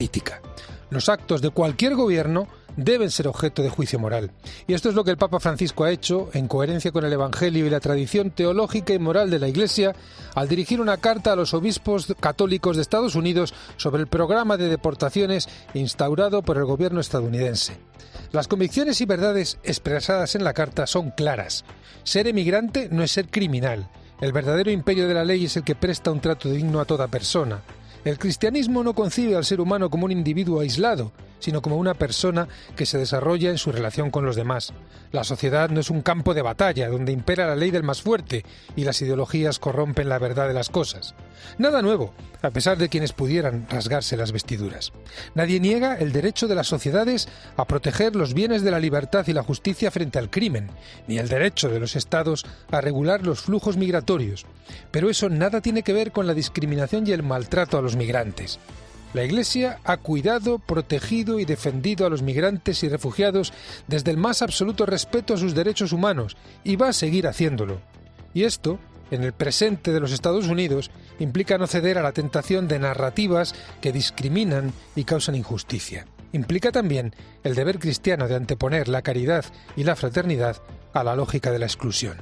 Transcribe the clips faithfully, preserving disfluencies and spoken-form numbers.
política. Los actos de cualquier gobierno deben ser objeto de juicio moral. Y esto es lo que el Papa Francisco ha hecho, en coherencia con el Evangelio y la tradición teológica y moral de la Iglesia, al dirigir una carta a los obispos católicos de Estados Unidos sobre el programa de deportaciones instaurado por el gobierno estadounidense. Las convicciones y verdades expresadas en la carta son claras. Ser emigrante no es ser criminal. El verdadero imperio de la ley es el que presta un trato digno a toda persona. El cristianismo no concibe al ser humano como un individuo aislado, sino como una persona que se desarrolla en su relación con los demás. La sociedad no es un campo de batalla donde impera la ley del más fuerte y las ideologías corrompen la verdad de las cosas. Nada nuevo, a pesar de quienes pudieran rasgarse las vestiduras. Nadie niega el derecho de las sociedades a proteger los bienes de la libertad y la justicia frente al crimen, ni el derecho de los estados a regular los flujos migratorios. Pero eso nada tiene que ver con la discriminación y el maltrato a los migrantes. La Iglesia ha cuidado, protegido y defendido a los migrantes y refugiados desde el más absoluto respeto a sus derechos humanos y va a seguir haciéndolo. Y esto, en el presente de los Estados Unidos, implica no ceder a la tentación de narrativas que discriminan y causan injusticia. Implica también el deber cristiano de anteponer la caridad y la fraternidad a la lógica de la exclusión.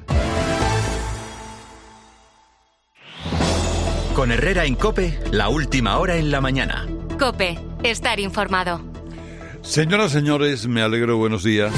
Con Herrera en COPE, la última hora en la mañana. COPE, estar informado. Señoras, señores, me alegro, buenos días.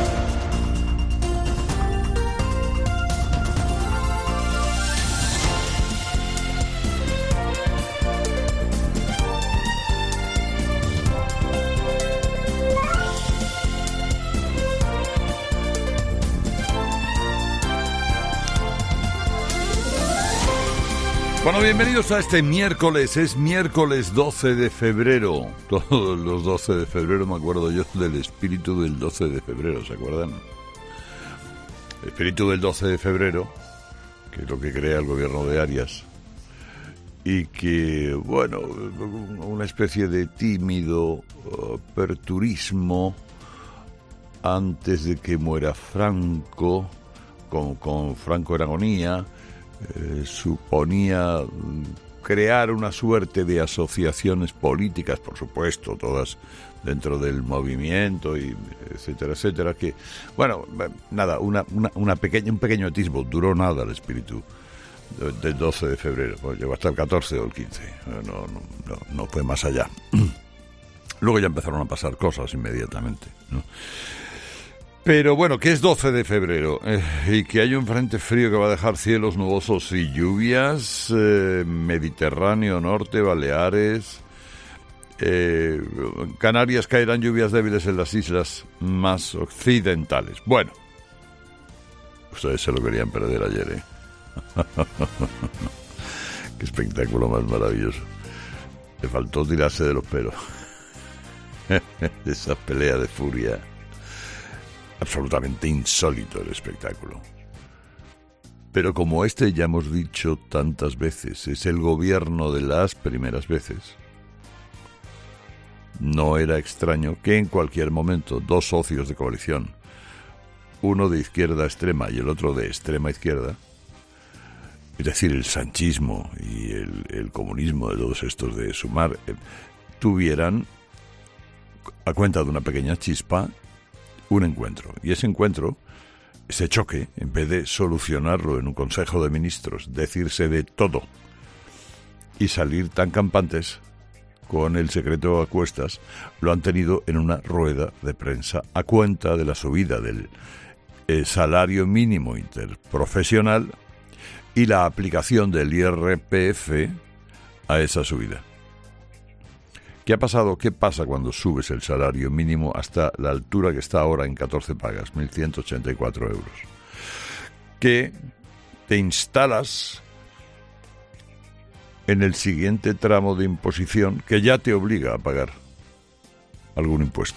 Bueno, bienvenidos a este miércoles, es miércoles doce de febrero. Todos los doce de febrero me acuerdo yo del espíritu del doce de febrero, ¿se acuerdan? El espíritu del doce de febrero, que es lo que crea el gobierno de Arias, y que, bueno, una especie de tímido aperturismo antes de que muera Franco, con, con Franco en agonía. Eh, suponía crear una suerte de asociaciones políticas, por supuesto, todas dentro del movimiento, y etcétera, etcétera, que, bueno, nada, una, una, una pequeña, un pequeño atisbo, duró nada el espíritu del doce de febrero, pues llegó hasta el catorce o el quince, no, no, no, no fue más allá. Luego ya empezaron a pasar cosas inmediatamente, ¿no? Pero bueno, que es doce de febrero eh, y que hay un frente frío que va a dejar cielos nubosos y lluvias, eh, Mediterráneo norte, Baleares, eh, Canarias caerán lluvias débiles en las islas más occidentales. Bueno, ustedes se lo querían perder ayer, ¿eh? Qué espectáculo más maravilloso. Le faltó tirarse de los pelos. Esa pelea de furia. Absolutamente insólito el espectáculo. Pero como este ya hemos dicho tantas veces, es el gobierno de las primeras veces, no era extraño que en cualquier momento dos socios de coalición, uno de izquierda extrema y el otro de extrema izquierda, es decir, el sanchismo y el, el comunismo de todos estos de Sumar, eh, tuvieran, a cuenta de una pequeña chispa, un encuentro. Y ese encuentro, ese choque, en vez de solucionarlo en un Consejo de Ministros, decirse de todo y salir tan campantes con el secreto a cuestas, lo han tenido en una rueda de prensa a cuenta de la subida del eh, salario mínimo interprofesional y la aplicación del I R P F a esa subida. ¿Qué ha pasado? ¿Qué pasa cuando subes el salario mínimo hasta la altura que está ahora en catorce pagas, mil ciento ochenta y cuatro euros? Que te instalas en el siguiente tramo de imposición que ya te obliga a pagar algún impuesto.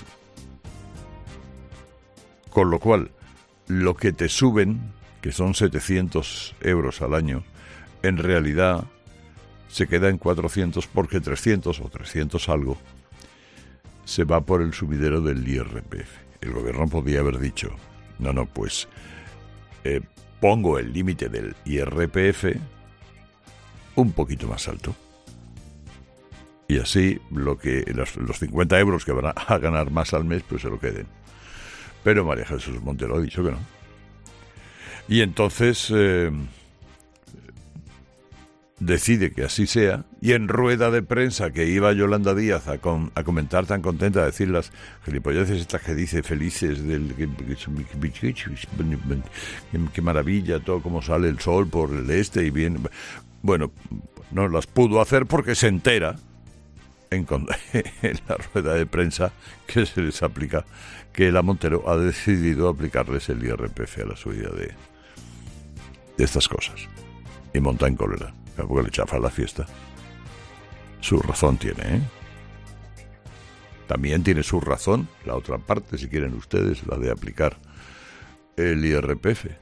Con lo cual, lo que te suben, que son setecientos euros al año, en realidad se queda en cuatrocientos porque trescientos o trescientos algo se va por el sumidero del I R P F. El gobierno podía haber dicho, no, no, pues eh, pongo el límite del I R P F un poquito más alto. Y así lo que los, los cincuenta euros que van a ganar más al mes, pues se lo queden. Pero María Jesús Montero ha dicho que no. Y entonces eh, decide que así sea, y en rueda de prensa que iba Yolanda Díaz a, com, a comentar tan contenta, a decir las gilipolleces estas que dice felices del que, que, que, que maravilla, todo como sale el sol por el este y bien. Bueno, no las pudo hacer porque se entera en, en la rueda de prensa que se les aplica, que la Montero ha decidido aplicarles el I R P F a la subida de, de estas cosas. Y monta en cólera, porque le chafa la fiesta. Su razón tiene, ¿eh? También tiene su razón la otra parte, si quieren ustedes, la de aplicar el I R P F.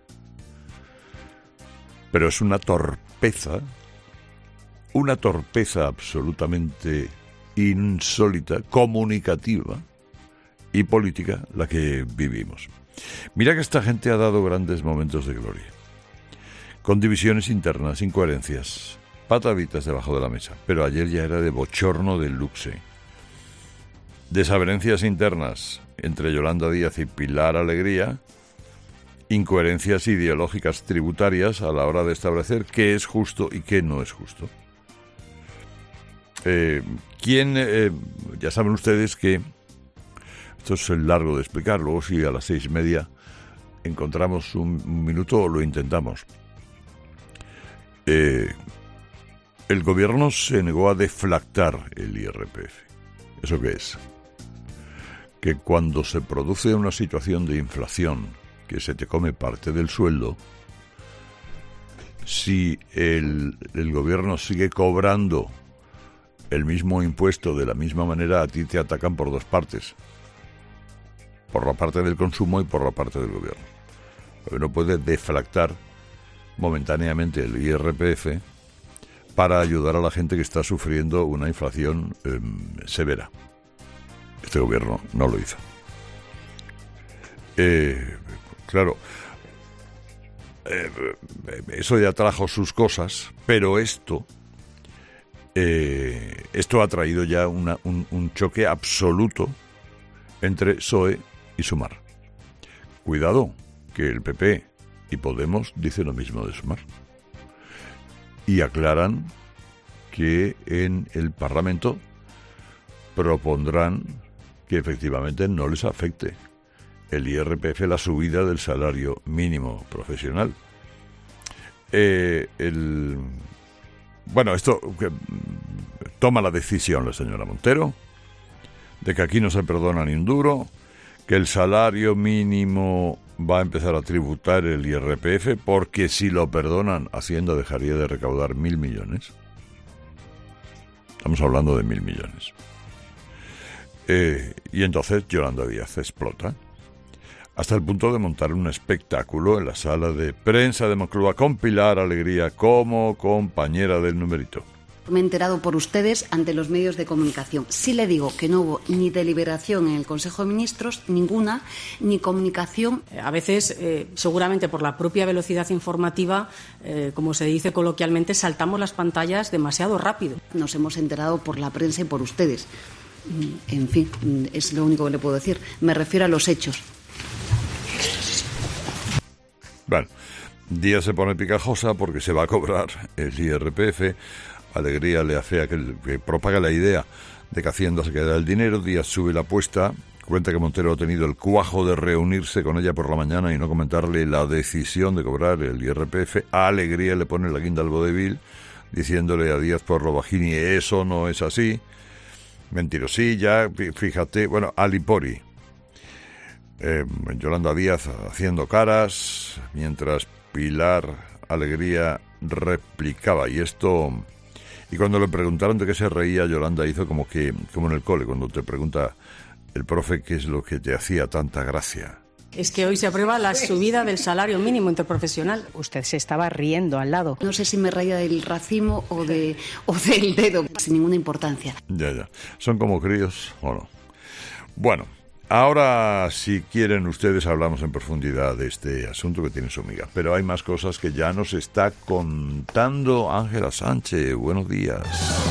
Pero es una torpeza, una torpeza absolutamente insólita, comunicativa y política la que vivimos. Mira que esta gente ha dado grandes momentos de gloria, con divisiones internas, incoherencias, patavitas debajo de la mesa, pero ayer ya era de bochorno del luxe. Desavenencias internas entre Yolanda Díaz y Pilar Alegría, incoherencias ideológicas tributarias a la hora de establecer qué es justo y qué no es justo. Eh, ¿Quién? Eh, ya saben ustedes que esto es largo de explicar, luego si a las seis y media encontramos un minuto lo intentamos. Eh, el gobierno se negó a deflactar el I R P F. ¿Eso qué es? Que cuando se produce una situación de inflación que se te come parte del sueldo, si el, el gobierno sigue cobrando el mismo impuesto de la misma manera, a ti te atacan por dos partes, por la parte del consumo y por la parte del gobierno. El gobierno puede deflactar momentáneamente el I R P F para ayudar a la gente que está sufriendo una inflación eh, severa. Este gobierno no lo hizo. Eh, claro, eh, eso ya trajo sus cosas, pero esto, eh, esto ha traído ya una, un, un choque absoluto entre P S O E y Sumar. Cuidado, que el P P y Podemos dicen lo mismo de Sumar. Y aclaran que en el Parlamento propondrán que efectivamente no les afecte el I R P F, la subida del salario mínimo profesional. Eh, el, bueno, esto que, toma la decisión la señora Montero de que aquí no se perdona ni un duro, que el salario mínimo va a empezar a tributar el I R P F, porque si lo perdonan, Hacienda dejaría de recaudar mil millones. Estamos hablando de mil millones. Eh, y entonces Yolanda Díaz explota, hasta el punto de montar un espectáculo en la sala de prensa de Moncloa con Pilar Alegría como compañera del numerito. Me he enterado por ustedes ante los medios de comunicación. Sí le digo que no hubo ni deliberación en el Consejo de Ministros, ninguna, ni comunicación. A veces, eh, seguramente por la propia velocidad informativa, eh, como se dice coloquialmente, saltamos las pantallas demasiado rápido. Nos hemos enterado por la prensa y por ustedes. En fin, es lo único que le puedo decir. Me refiero a los hechos. Bueno, Díaz se pone picajosa porque se va a cobrar el I R P F. Alegría le afea que, que propaga la idea de que Hacienda se queda el dinero. Díaz sube la apuesta, cuenta que Montero ha tenido el cuajo de reunirse con ella por la mañana y no comentarle la decisión de cobrar el I R P F. A Alegría le pone la guinda al vodevil, diciéndole a Díaz por lo bajini, eso no es así. Mentirosilla, fíjate, bueno, Alipori. Eh, Yolanda Díaz haciendo caras, mientras Pilar Alegría replicaba. Y esto, y cuando le preguntaron de qué se reía, Yolanda hizo como que, como en el cole, cuando te pregunta el profe qué es lo que te hacía tanta gracia. Es que hoy se aprueba la subida del salario mínimo interprofesional. Usted se estaba riendo al lado. No sé si me reía del racimo o, de, o del dedo, sin ninguna importancia. Ya, ya. ¿Son como críos o no? Bueno, ahora, si quieren ustedes, hablamos en profundidad de este asunto que tiene su amiga. Pero hay más cosas que ya nos está contando Ángela Sánchez. Buenos días.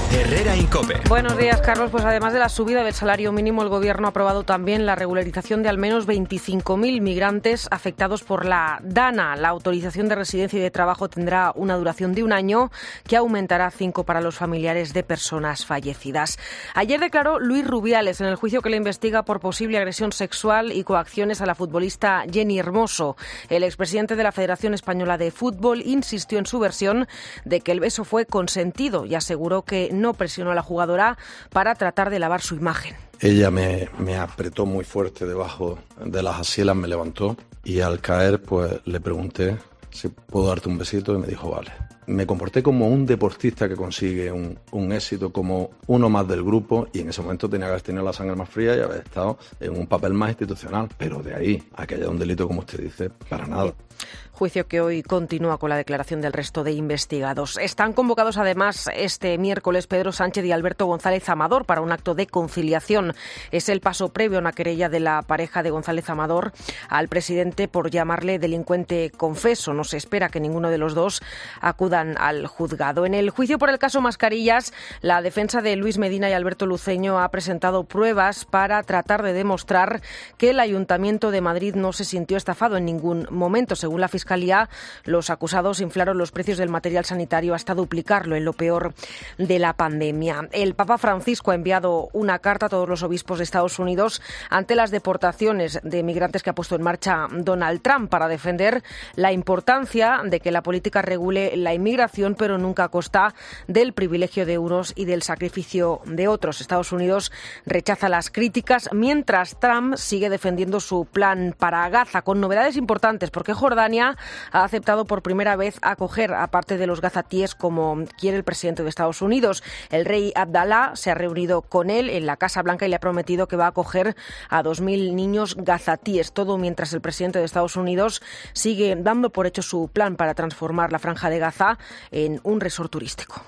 Herrera Incope. Buenos días, Carlos. Pues además de la subida del salario mínimo, el Gobierno ha aprobado también la regularización de al menos veinticinco mil migrantes afectados por la DANA. La autorización de residencia y de trabajo tendrá una duración de un año, que aumentará a cinco para los familiares de personas fallecidas. Ayer declaró Luis Rubiales en el juicio que le investiga por posible agresión sexual y coacciones a la futbolista Jenny Hermoso. El expresidente de la Federación Española de Fútbol insistió en su versión de que el beso fue consentido y aseguró que no presionó a la jugadora para tratar de lavar su imagen. Ella me, me apretó muy fuerte debajo de las axilas, me levantó y al caer pues le pregunté si puedo darte un besito y me dijo vale. Me comporté como un deportista que consigue un, un éxito, como uno más del grupo, y en ese momento tenía que haber tenido la sangre más fría y haber estado en un papel más institucional. Pero de ahí a que haya un delito, como usted dice, para nada. Juicio que hoy continúa con la declaración del resto de investigados. Están convocados además este miércoles Pedro Sánchez y Alberto González Amador para un acto de conciliación. Es el paso previo a una querella de la pareja de González Amador al presidente por llamarle delincuente confeso. No se espera que ninguno de los dos acudan al juzgado. En el juicio por el caso Mascarillas, la defensa de Luis Medina y Alberto Luceño ha presentado pruebas para tratar de demostrar que el Ayuntamiento de Madrid no se sintió estafado en ningún momento. Según la Fiscalía, los acusados inflaron los precios del material sanitario hasta duplicarlo en lo peor de la pandemia. El Papa Francisco ha enviado una carta a todos los obispos de Estados Unidos ante las deportaciones de migrantes que ha puesto en marcha Donald Trump para defender la importancia de que la política regule la inmigración, pero nunca a costa del privilegio de unos y del sacrificio de otros. Estados Unidos rechaza las críticas, mientras Trump sigue defendiendo su plan para Gaza, con novedades importantes, porque Jordania ha aceptado por primera vez acoger a parte de los gazatíes como quiere el presidente de Estados Unidos. El rey Abdalá se ha reunido con él en la Casa Blanca y le ha prometido que va a acoger a dos mil niños gazatíes. Todo mientras el presidente de Estados Unidos sigue dando por hecho su plan para transformar la Franja de Gaza en un resort turístico.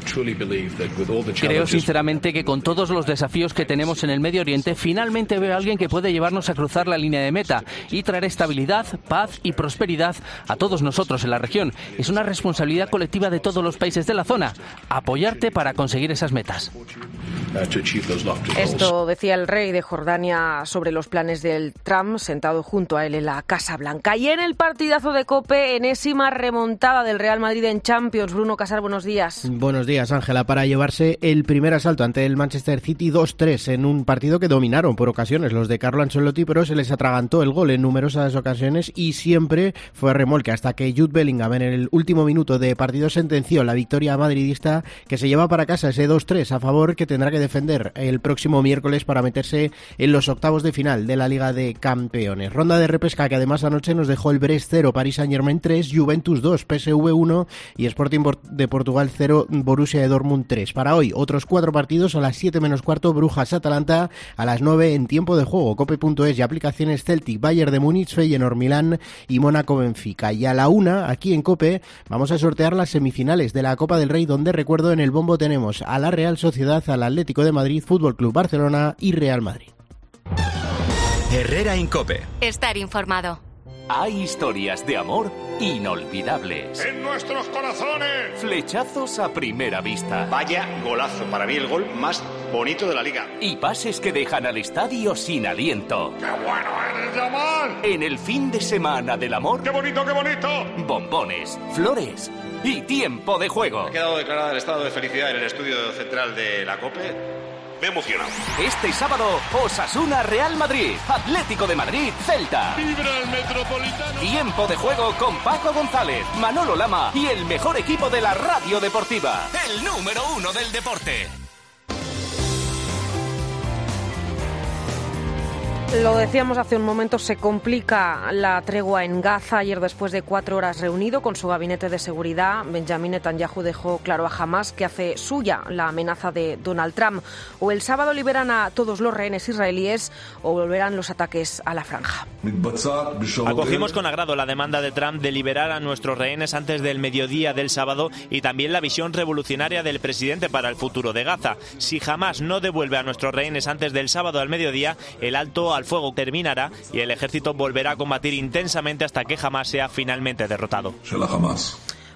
Creo sinceramente que con todos los desafíos que tenemos en el Medio Oriente, finalmente veo a alguien que puede llevarnos a cruzar la línea de meta y traer estabilidad, paz y prosperidad a todos nosotros en la región. Es una responsabilidad colectiva de todos los países de la zona, apoyarte para conseguir esas metas. Esto decía el rey de Jordania sobre los planes del Trump, sentado junto a él en la Casa Blanca. Y en el partidazo de COPE, enésima remontada del Real Madrid en Champions. Bruno Casar, buenos días. Buenos días, Ángela, para llevarse el primer asalto ante el Manchester City dos tres en un partido que dominaron por ocasiones los de Carlo Ancelotti, pero se les atragantó el gol en numerosas ocasiones y siempre fue remolque hasta que Jude Bellingham en el último minuto de partido sentenció la victoria madridista, que se lleva para casa ese dos tres a favor, que tendrá que defender el próximo miércoles para meterse en los octavos de final de la Liga de Campeones. Ronda de repesca que además anoche nos dejó el Brest cero, Paris Saint-Germain tres, Juventus dos, P S V uno y Sporting de Portugal cero, Borussia de Dortmund tres. Para hoy, otros cuatro partidos: a las siete menos cuarto, Brujas-Atalanta, a las nueve en tiempo de juego, cope punto es y aplicaciones Celtic, Bayern de Múnich, Feyenoord Milán y Mónaco-Benfica. Y a la una, aquí en COPE, vamos a sortear las semifinales de la Copa del Rey, donde, recuerdo, en el bombo tenemos a la Real Sociedad, al Atlético de Madrid, Fútbol Club Barcelona y Real Madrid. Herrera Incope. Estar informado. Hay historias de amor inolvidables. ¡En nuestros corazones! Flechazos a primera vista. Vaya golazo, para mí el gol más bonito de la liga. Y pases que dejan al estadio sin aliento. ¡Qué bueno eres, Yamal! En el fin de semana del amor. ¡Qué bonito, qué bonito! Bombones, flores y tiempo de juego. Ha quedado declarada el estado de felicidad en el estudio central de la COPE. Me he emocionado. Este sábado, Osasuna Real Madrid, Atlético de Madrid Celta. ¡Vibra el Metropolitano! Tiempo de juego con Paco González, Manolo Lama y el mejor equipo de la radio deportiva. El número uno del deporte. Lo decíamos hace un momento, se complica la tregua en Gaza. Ayer, después de cuatro horas reunido con su gabinete de seguridad, Benjamin Netanyahu dejó claro a Hamás que hace suya la amenaza de Donald Trump. O el sábado liberan a todos los rehenes israelíes o volverán los ataques a la franja. Acogimos con agrado la demanda de Trump de liberar a nuestros rehenes antes del mediodía del sábado y también la visión revolucionaria del presidente para el futuro de Gaza. Si Hamás no devuelve a nuestros rehenes antes del sábado al mediodía, el alto al fuego terminará y el ejército volverá a combatir intensamente hasta que Hamás sea finalmente derrotado.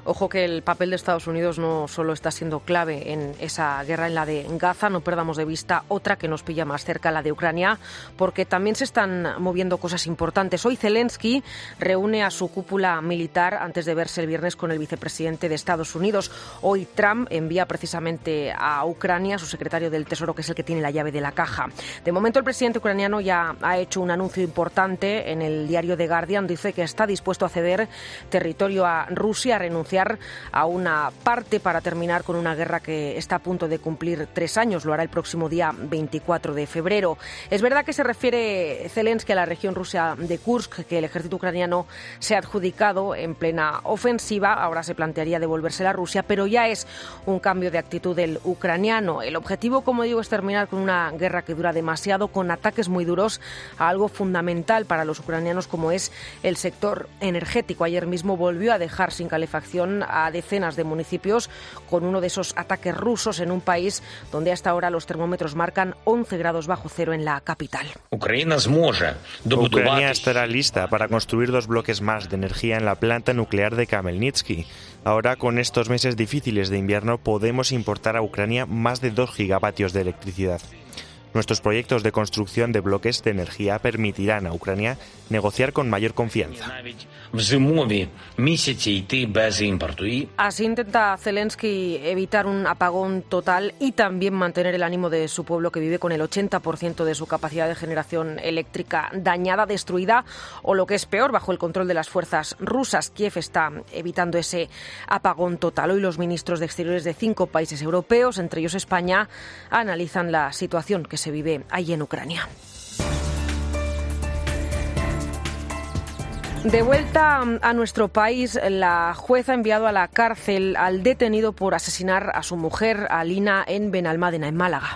Ojo que el papel de Estados Unidos no solo está siendo clave en esa guerra, en la de Gaza, no perdamos de vista otra que nos pilla más cerca, la de Ucrania, porque también se están moviendo cosas importantes. Hoy Zelensky reúne a su cúpula militar antes de verse el viernes con el vicepresidente de Estados Unidos. Hoy Trump envía precisamente a Ucrania a su secretario del Tesoro, que es el que tiene la llave de la caja. De momento el presidente ucraniano ya ha hecho un anuncio importante en el diario The Guardian. Dice que está dispuesto a ceder territorio a Rusia, a renunciar a una parte para terminar con una guerra que está a punto de cumplir tres años. Lo hará el próximo día veinticuatro de febrero. Es verdad que se refiere Zelensky a la región rusa de Kursk, que el ejército ucraniano se ha adjudicado en plena ofensiva. Ahora se plantearía devolvérsela a Rusia, pero ya es un cambio de actitud del ucraniano. El objetivo, como digo, es terminar con una guerra que dura demasiado, con ataques muy duros a algo fundamental para los ucranianos como es el sector energético. Ayer mismo volvió a dejar sin calefacción a decenas de municipios con uno de esos ataques rusos en un país donde hasta ahora los termómetros marcan once grados bajo cero en la capital. Ucrania estará lista para construir dos bloques más de energía en la planta nuclear de Khmelnytsky. Ahora, con estos meses difíciles de invierno, podemos importar a Ucrania más de dos gigavatios de electricidad. Nuestros proyectos de construcción de bloques de energía permitirán a Ucrania negociar con mayor confianza. Así intenta Zelensky evitar un apagón total y también mantener el ánimo de su pueblo, que vive con el ochenta por ciento de su capacidad de generación eléctrica dañada, destruida o, lo que es peor, bajo el control de las fuerzas rusas. Kiev está evitando ese apagón total. Hoy los ministros de Exteriores de cinco países europeos, entre ellos España, analizan la situación que se vive ahí en Ucrania. De vuelta a nuestro país, la juez ha enviado a la cárcel al detenido por asesinar a su mujer, Alina, en Benalmádena, en Málaga.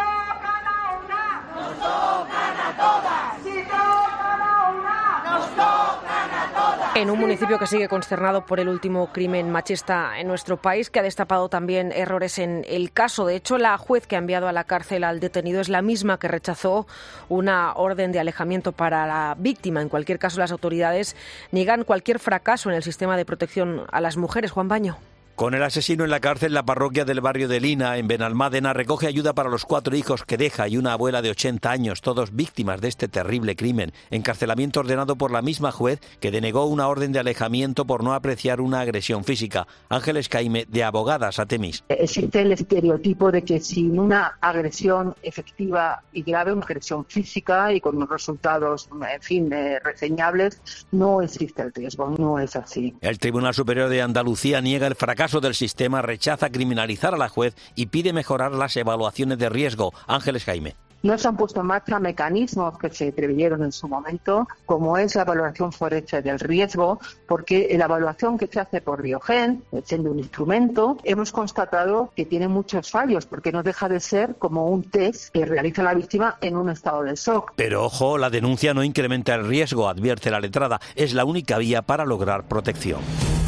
En un municipio que sigue consternado por el último crimen machista en nuestro país, que ha destapado también errores en el caso. De hecho, la juez que ha enviado a la cárcel al detenido es la misma que rechazó una orden de alejamiento para la víctima. En cualquier caso, las autoridades niegan cualquier fracaso en el sistema de protección a las mujeres. Juan Baño. Con el asesino en la cárcel, la parroquia del barrio de Lina, en Benalmádena, recoge ayuda para los cuatro hijos que deja y una abuela de ochenta años, todos víctimas de este terrible crimen. Encarcelamiento ordenado por la misma juez que denegó una orden de alejamiento por no apreciar una agresión física. Ángeles Caime, de Abogadas a Temis. Existe el estereotipo de que sin una agresión efectiva y grave, una agresión física y con unos resultados, en fin, eh, reseñables, no existe el riesgo. No es así. El Tribunal Superior de Andalucía niega el fracaso del sistema, rechaza criminalizar a la juez y pide mejorar las evaluaciones de riesgo. Ángeles Jaime. No se han puesto en marcha mecanismos que se preveyeron en su momento, como es la evaluación forense del riesgo, porque la evaluación que se hace por Biogen, siendo un instrumento, hemos constatado que tiene muchos fallos, porque no deja de ser como un test que realiza la víctima en un estado de shock. Pero ojo, la denuncia no incrementa el riesgo, advierte la letrada. Es la única vía para lograr protección.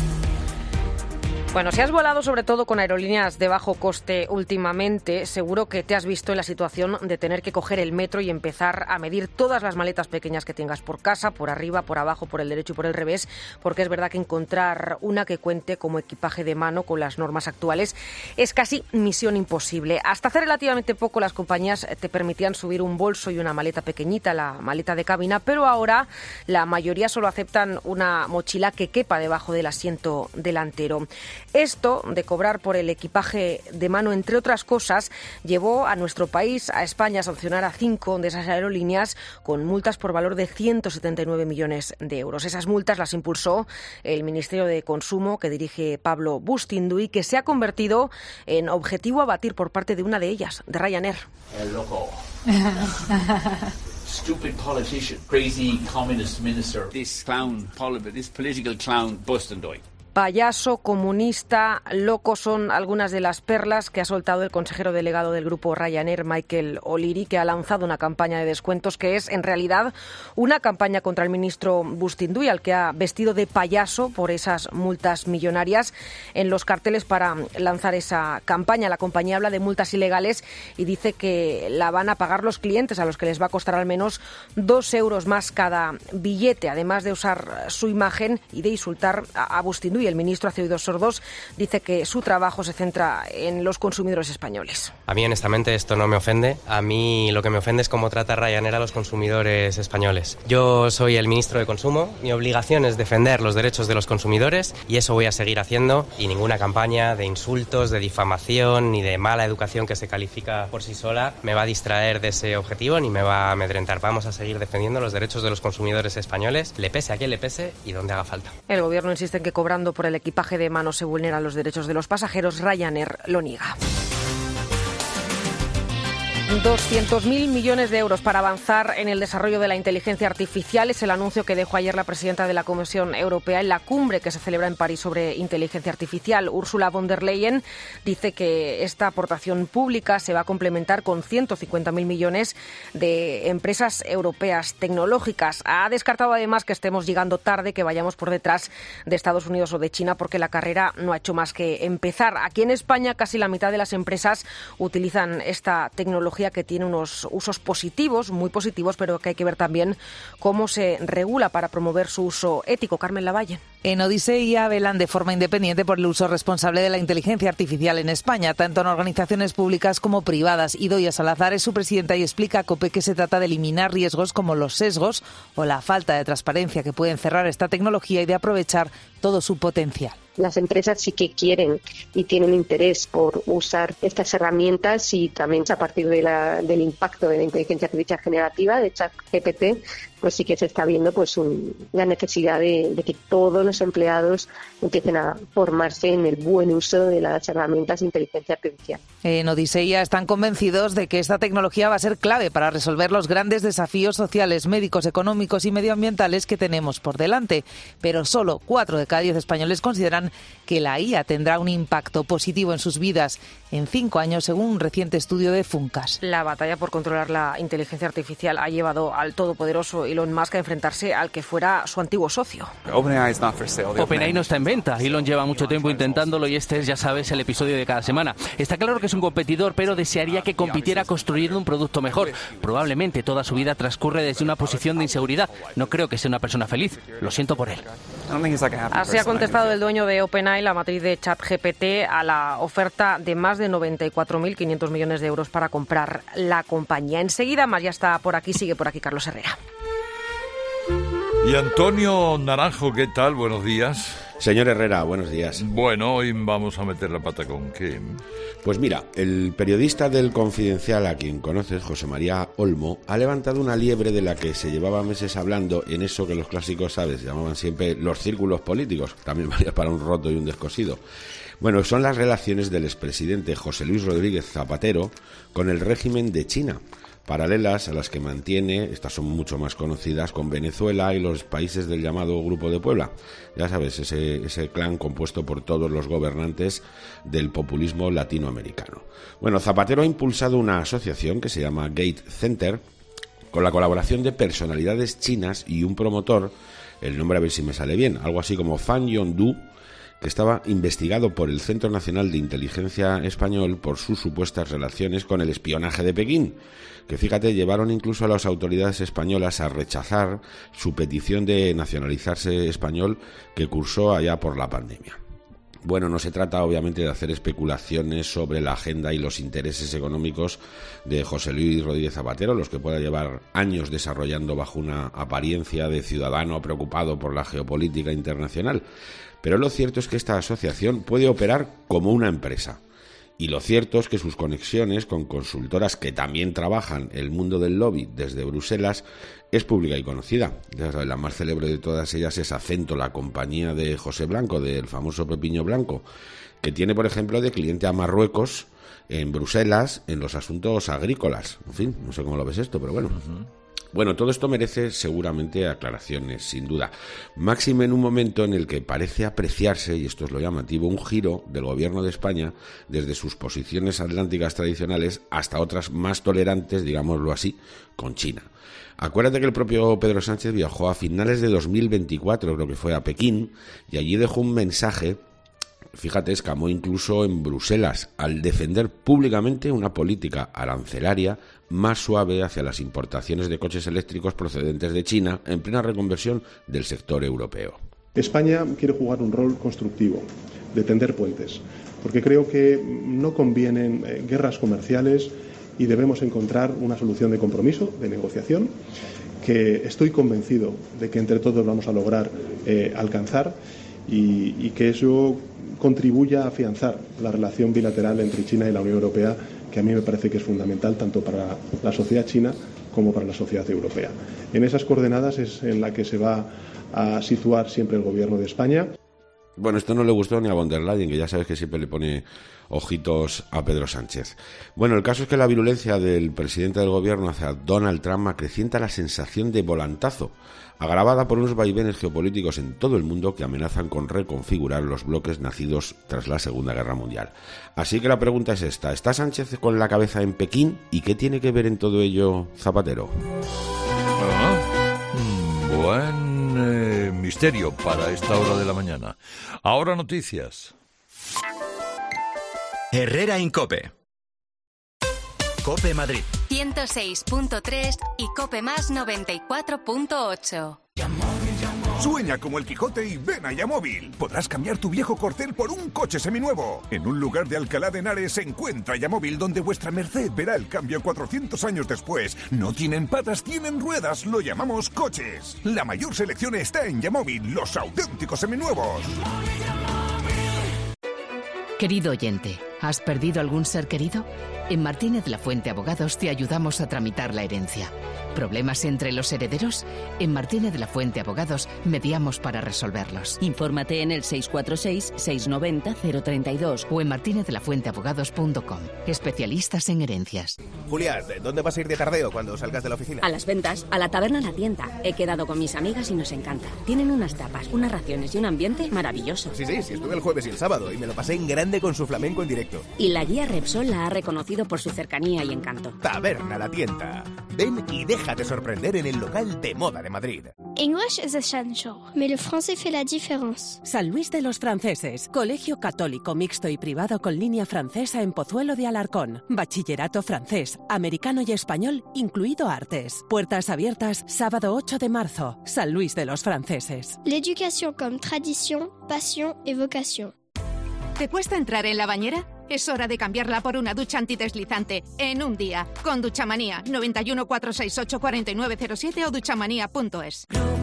Bueno, si has volado sobre todo con aerolíneas de bajo coste últimamente, seguro que te has visto en la situación de tener que coger el metro y empezar a medir todas las maletas pequeñas que tengas por casa, por arriba, por abajo, por el derecho y por el revés, porque es verdad que encontrar una que cuente como equipaje de mano con las normas actuales es casi misión imposible. Hasta hace relativamente poco las compañías te permitían subir un bolso y una maleta pequeñita, la maleta de cabina, pero ahora la mayoría solo aceptan una mochila que quepa debajo del asiento delantero. Esto de cobrar por el equipaje de mano, entre otras cosas, llevó a nuestro país, a España, a sancionar a cinco de esas aerolíneas con multas por valor de ciento setenta y nueve millones de euros. Esas multas las impulsó el Ministerio de Consumo, que dirige Pablo Bustinduy, que se ha convertido en objetivo a batir por parte de una de ellas, de Ryanair. El loco. Stupid politician, crazy communist minister, this clown, this political clown Bustinduy. Payaso, comunista, loco son algunas de las perlas que ha soltado el consejero delegado del grupo Ryanair, Michael O'Leary, que ha lanzado una campaña de descuentos que es, en realidad, una campaña contra el ministro Bustinduy, al que ha vestido de payaso por esas multas millonarias en los carteles para lanzar esa campaña. La compañía habla de multas ilegales y dice que la van a pagar los clientes, a los que les va a costar al menos dos euros más cada billete, además de usar su imagen y de insultar a Bustinduy. hoy. El ministro hace oídos sordos, dice que su trabajo se centra en los consumidores españoles. A mí, honestamente, esto no me ofende. A mí lo que me ofende es cómo trata Ryanair a los consumidores españoles. Yo soy el ministro de Consumo, mi obligación es defender los derechos de los consumidores y eso voy a seguir haciendo, y ninguna campaña de insultos, de difamación ni de mala educación que se califica por sí sola me va a distraer de ese objetivo ni me va a amedrentar. Vamos a seguir defendiendo los derechos de los consumidores españoles, le pese a quien le pese y donde haga falta. El gobierno insiste en que cobrando por el equipaje de mano se vulneran los derechos de los pasajeros. Ryanair lo niega. doscientos mil millones de euros para avanzar en el desarrollo de la inteligencia artificial es el anuncio que dejó ayer la presidenta de la Comisión Europea en la cumbre que se celebra en París sobre inteligencia artificial. Ursula von der Leyen dice que esta aportación pública se va a complementar con ciento cincuenta mil millones de empresas europeas tecnológicas. Ha descartado además que estemos llegando tarde, que vayamos por detrás de Estados Unidos o de China, porque la carrera no ha hecho más que empezar. Aquí en España casi la mitad de las empresas utilizan esta tecnología, que tiene unos usos positivos, muy positivos, pero que hay que ver también cómo se regula para promover su uso ético. Carmen Lavalle. En Odiseia velan de forma independiente por el uso responsable de la inteligencia artificial en España, tanto en organizaciones públicas como privadas. Idoia Salazar es su presidenta y explica a COPE que se trata de eliminar riesgos como los sesgos o la falta de transparencia que pueden cerrar esta tecnología y de aprovechar todo su potencial. Las empresas sí que quieren y tienen interés por usar estas herramientas, y también a partir de la, del impacto de la inteligencia artificial generativa, de ChatGPT, pues sí que se está viendo pues un, la necesidad de, de que todos los empleados empiecen a formarse en el buen uso de las herramientas de inteligencia artificial. En Odiseia están convencidos de que esta tecnología va a ser clave para resolver los grandes desafíos sociales, médicos, económicos y medioambientales que tenemos por delante, pero solo cuatro de cada diez españoles consideran que la I A tendrá un impacto positivo en sus vidas en cinco años, según un reciente estudio de Funcas. La batalla por controlar la inteligencia artificial ha llevado al todopoderoso Elon Musk a enfrentarse al que fuera su antiguo socio. OpenAI no está en venta. Elon lleva mucho tiempo intentándolo y este es, ya sabes, el episodio de cada semana. Está claro que es un competidor, pero desearía que compitiera construyendo un producto mejor. Probablemente toda su vida transcurre desde una posición de inseguridad. No creo que sea una persona feliz. Lo siento por él. Así ha contestado el dueño de OpenAI, la matriz de ChatGPT, a la oferta de más de noventa y cuatro mil quinientos millones de euros para comprar la compañía. Enseguida más, ya está por aquí, sigue por aquí Carlos Herrera. Y Antonio Naranjo, ¿qué tal? Buenos días. Señor Herrera, buenos días. Bueno, hoy vamos a meter la pata con qué. Pues mira, el periodista del Confidencial, a quien conoces, José María Olmo, ha levantado una liebre de la que se llevaba meses hablando en eso que los clásicos, ¿sabes?, llamaban siempre los círculos políticos, también valía para un roto y un descosido. Bueno, son las relaciones del expresidente José Luis Rodríguez Zapatero con el régimen de China, paralelas a las que mantiene, estas son mucho más conocidas, con Venezuela y los países del llamado Grupo de Puebla. Ya sabes, ese, ese clan compuesto por todos los gobernantes del populismo latinoamericano. Bueno, Zapatero ha impulsado una asociación que se llama Gate Center, con la colaboración de personalidades chinas y un promotor, el nombre a ver si me sale bien, algo así como Fan Yongdu, que estaba investigado por el Centro Nacional de Inteligencia Español por sus supuestas relaciones con el espionaje de Pekín, que fíjate, llevaron incluso a las autoridades españolas a rechazar su petición de nacionalizarse español que cursó allá por la pandemia. Bueno, no se trata obviamente de hacer especulaciones sobre la agenda y los intereses económicos de José Luis Rodríguez Zapatero, los que pueda llevar años desarrollando bajo una apariencia de ciudadano preocupado por la geopolítica internacional. Pero lo cierto es que esta asociación puede operar como una empresa. Y lo cierto es que sus conexiones con consultoras que también trabajan el mundo del lobby desde Bruselas es pública y conocida. Ya sabes, la más célebre de todas ellas es Acento, la compañía de José Blanco, del famoso Pepiño Blanco, que tiene, por ejemplo, de cliente a Marruecos en Bruselas en los asuntos agrícolas. En fin, no sé cómo lo ves esto, pero bueno. Uh-huh. Bueno, todo esto merece seguramente aclaraciones, sin duda. Máxime en un momento en el que parece apreciarse, y esto es lo llamativo, un giro del gobierno de España desde sus posiciones atlánticas tradicionales hasta otras más tolerantes, digámoslo así, con China. Acuérdate que el propio Pedro Sánchez viajó a finales de dos mil veinticuatro, creo que fue a Pekín, y allí dejó un mensaje. Fíjate, escamó incluso en Bruselas al defender públicamente una política arancelaria más suave hacia las importaciones de coches eléctricos procedentes de China en plena reconversión del sector europeo. España quiere jugar un rol constructivo, de tender puentes, porque creo que no convienen eh, guerras comerciales y debemos encontrar una solución de compromiso, de negociación, que estoy convencido de que entre todos vamos a lograr eh, alcanzar y, y que eso contribuya a afianzar la relación bilateral entre China y la Unión Europea, que a mí me parece que es fundamental tanto para la sociedad china como para la sociedad europea. En esas coordenadas es en la que se va a situar siempre el Gobierno de España. Bueno, esto no le gustó ni a von der Leyen, que ya sabes que siempre le pone ojitos a Pedro Sánchez. Bueno, el caso es que la virulencia del presidente del gobierno hacia Donald Trump acrecienta la sensación de volantazo, agravada por unos vaivenes geopolíticos en todo el mundo que amenazan con reconfigurar los bloques nacidos tras la Segunda Guerra Mundial. Así que la pregunta es esta: ¿está Sánchez con la cabeza en Pekín? ¿Y qué tiene que ver en todo ello Zapatero? Ah, buen eh, misterio para esta hora de la mañana. Ahora noticias. Herrera Incope. Cope Madrid. ciento seis punto tres y Cope Más noventa y cuatro punto ocho. Sueña como el Quijote y ven a Yamóvil. Podrás cambiar tu viejo Corcel por un coche seminuevo. En un lugar de Alcalá de Henares se encuentra Yamóvil, donde vuestra merced verá el cambio cuatrocientos años después. No tienen patas, tienen ruedas. Lo llamamos coches. La mayor selección está en Yamóvil, los auténticos seminuevos. Querido oyente, ¿has perdido algún ser querido? En Martínez de la Fuente Abogados te ayudamos a tramitar la herencia. ¿Problemas entre los herederos? En Martínez de la Fuente Abogados mediamos para resolverlos. Infórmate en el seis cuatro seis, seis nueve cero, cero tres dos o en martínez de la fuente abogados punto com. Especialistas en herencias. Julia, ¿dónde vas a ir de tardeo cuando salgas de la oficina? A las ventas, a la taberna La Tienda. He quedado con mis amigas y nos encanta. Tienen unas tapas, unas raciones y un ambiente maravilloso. Sí, sí, sí, estuve el jueves y el sábado y me lo pasé en grande con su flamenco en directo. Y la guía Repsol la ha reconocido por su cercanía y encanto. Taberna La Tienda. Ven y déjate sorprender en el local de moda de Madrid. English is essential, mais le français fait la différence. San Luis de los Franceses, colegio católico mixto y privado con línea francesa en Pozuelo de Alarcón. Bachillerato francés, americano y español, incluido artes. Puertas abiertas sábado ocho de marzo. San Luis de los Franceses. L'éducation comme tradition, passion et vocation. ¿Te cuesta entrar en la bañera? Es hora de cambiarla por una ducha antideslizante en un día. Con Duchamanía. noventa y uno, cuatrocientos sesenta y ocho, cuarenta y nueve cero siete o duchamanía punto es.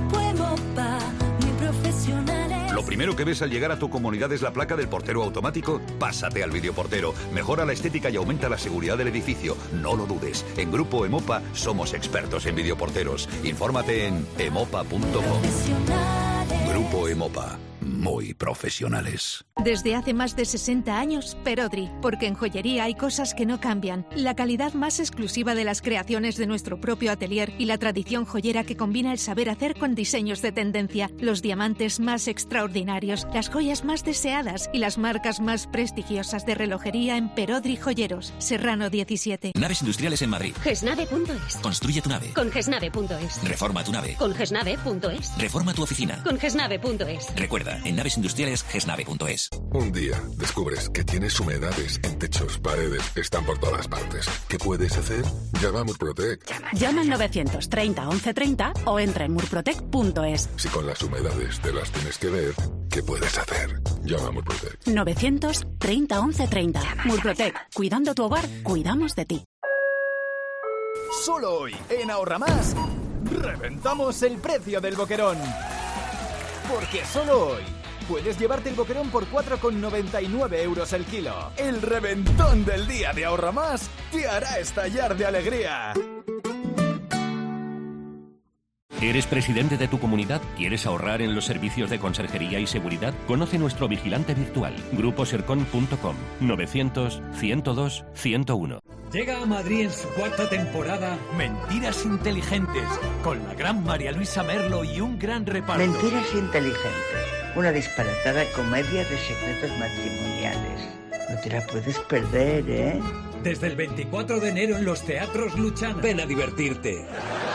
Lo primero que ves al llegar a tu comunidad es la placa del portero automático. Pásate al videoportero. Mejora la estética y aumenta la seguridad del edificio. No lo dudes. En Grupo Emopa somos expertos en videoporteros. Infórmate en emopa punto com. Grupo Emopa. Muy profesionales. Desde hace más de sesenta años, Perodri, porque en joyería hay cosas que no cambian. La calidad más exclusiva de las creaciones de nuestro propio atelier y la tradición joyera que combina el saber hacer con diseños de tendencia, los diamantes más extraordinarios, las joyas más deseadas y las marcas más prestigiosas de relojería en Perodri Joyeros. Serrano diecisiete. Naves industriales en Madrid. gesnave punto es. Construye tu nave. Con gesnave punto es. Reforma tu nave. Con gesnave punto es. Reforma tu oficina. Con gesnave punto es. Recuerda, en naves industriales, gesnave punto es. Un día descubres que tienes humedades en techos, paredes, están por todas partes. ¿Qué puedes hacer? Llama a Murprotec. Llama, Llama al novecientos treinta, once treinta o entra en murprotec punto es. Si con las humedades te las tienes que ver, ¿qué puedes hacer? Llama a Murprotec. novecientos treinta, once treinta. Llama, Murprotec. Llama. Cuidando tu hogar, cuidamos de ti. Solo hoy, en Ahorra Más, reventamos el precio del boquerón. Porque solo hoy puedes llevarte el boquerón por cuatro con noventa y nueve euros el kilo. El reventón del día de Ahorra Más te hará estallar de alegría. ¿Eres presidente de tu comunidad? ¿Quieres ahorrar en los servicios de conserjería y seguridad? Conoce nuestro vigilante virtual, grupo sercon punto com, novecientos, ciento dos, ciento uno. Llega a Madrid en su cuarta temporada Mentiras Inteligentes, con la gran María Luisa Merlo y un gran reparto. Mentiras Inteligentes, una disparatada comedia de secretos matrimoniales. No te la puedes perder, ¿eh? Desde el veinticuatro de enero en los teatros Luchana. Ven a divertirte.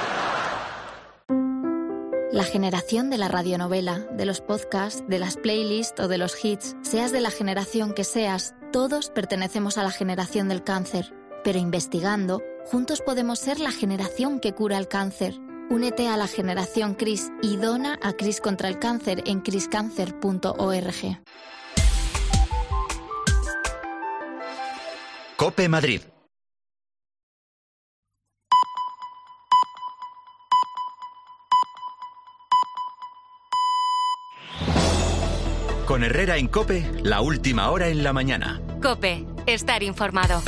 La generación de la radionovela, de los podcasts, de las playlists o de los hits, seas de la generación que seas, todos pertenecemos a la generación del cáncer. Pero investigando, juntos podemos ser la generación que cura el cáncer. Únete a la generación CRIS y dona a CRIS contra el cáncer en cris cáncer punto org. COPE Madrid. Con Herrera en COPE, la última hora en la mañana. COPE, estar informado.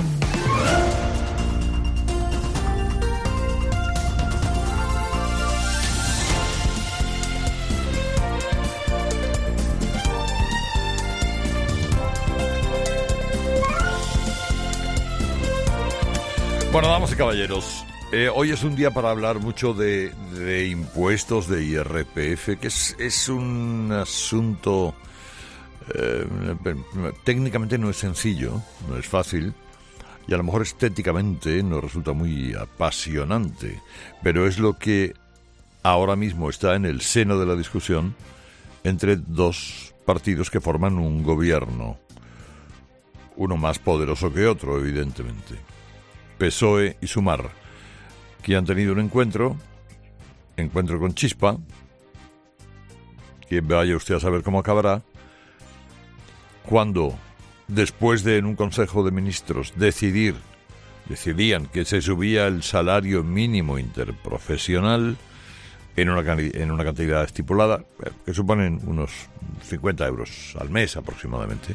Bueno, damas y caballeros, eh, hoy es un día para hablar mucho de, de impuestos, de I R P F, que es, es un asunto... Eh, técnicamente no es sencillo, no es fácil, y a lo mejor estéticamente no resulta muy apasionante, pero es lo que ahora mismo está en el seno de la discusión entre dos partidos que forman un gobierno, uno más poderoso que otro, evidentemente. P S O E y Sumar, que han tenido un encuentro, encuentro con chispa, que vaya usted a saber cómo acabará, cuando, después de en un Consejo de Ministros decidir, decidían que se subía el salario mínimo interprofesional en una, en una cantidad estipulada, que suponen unos cincuenta euros al mes aproximadamente,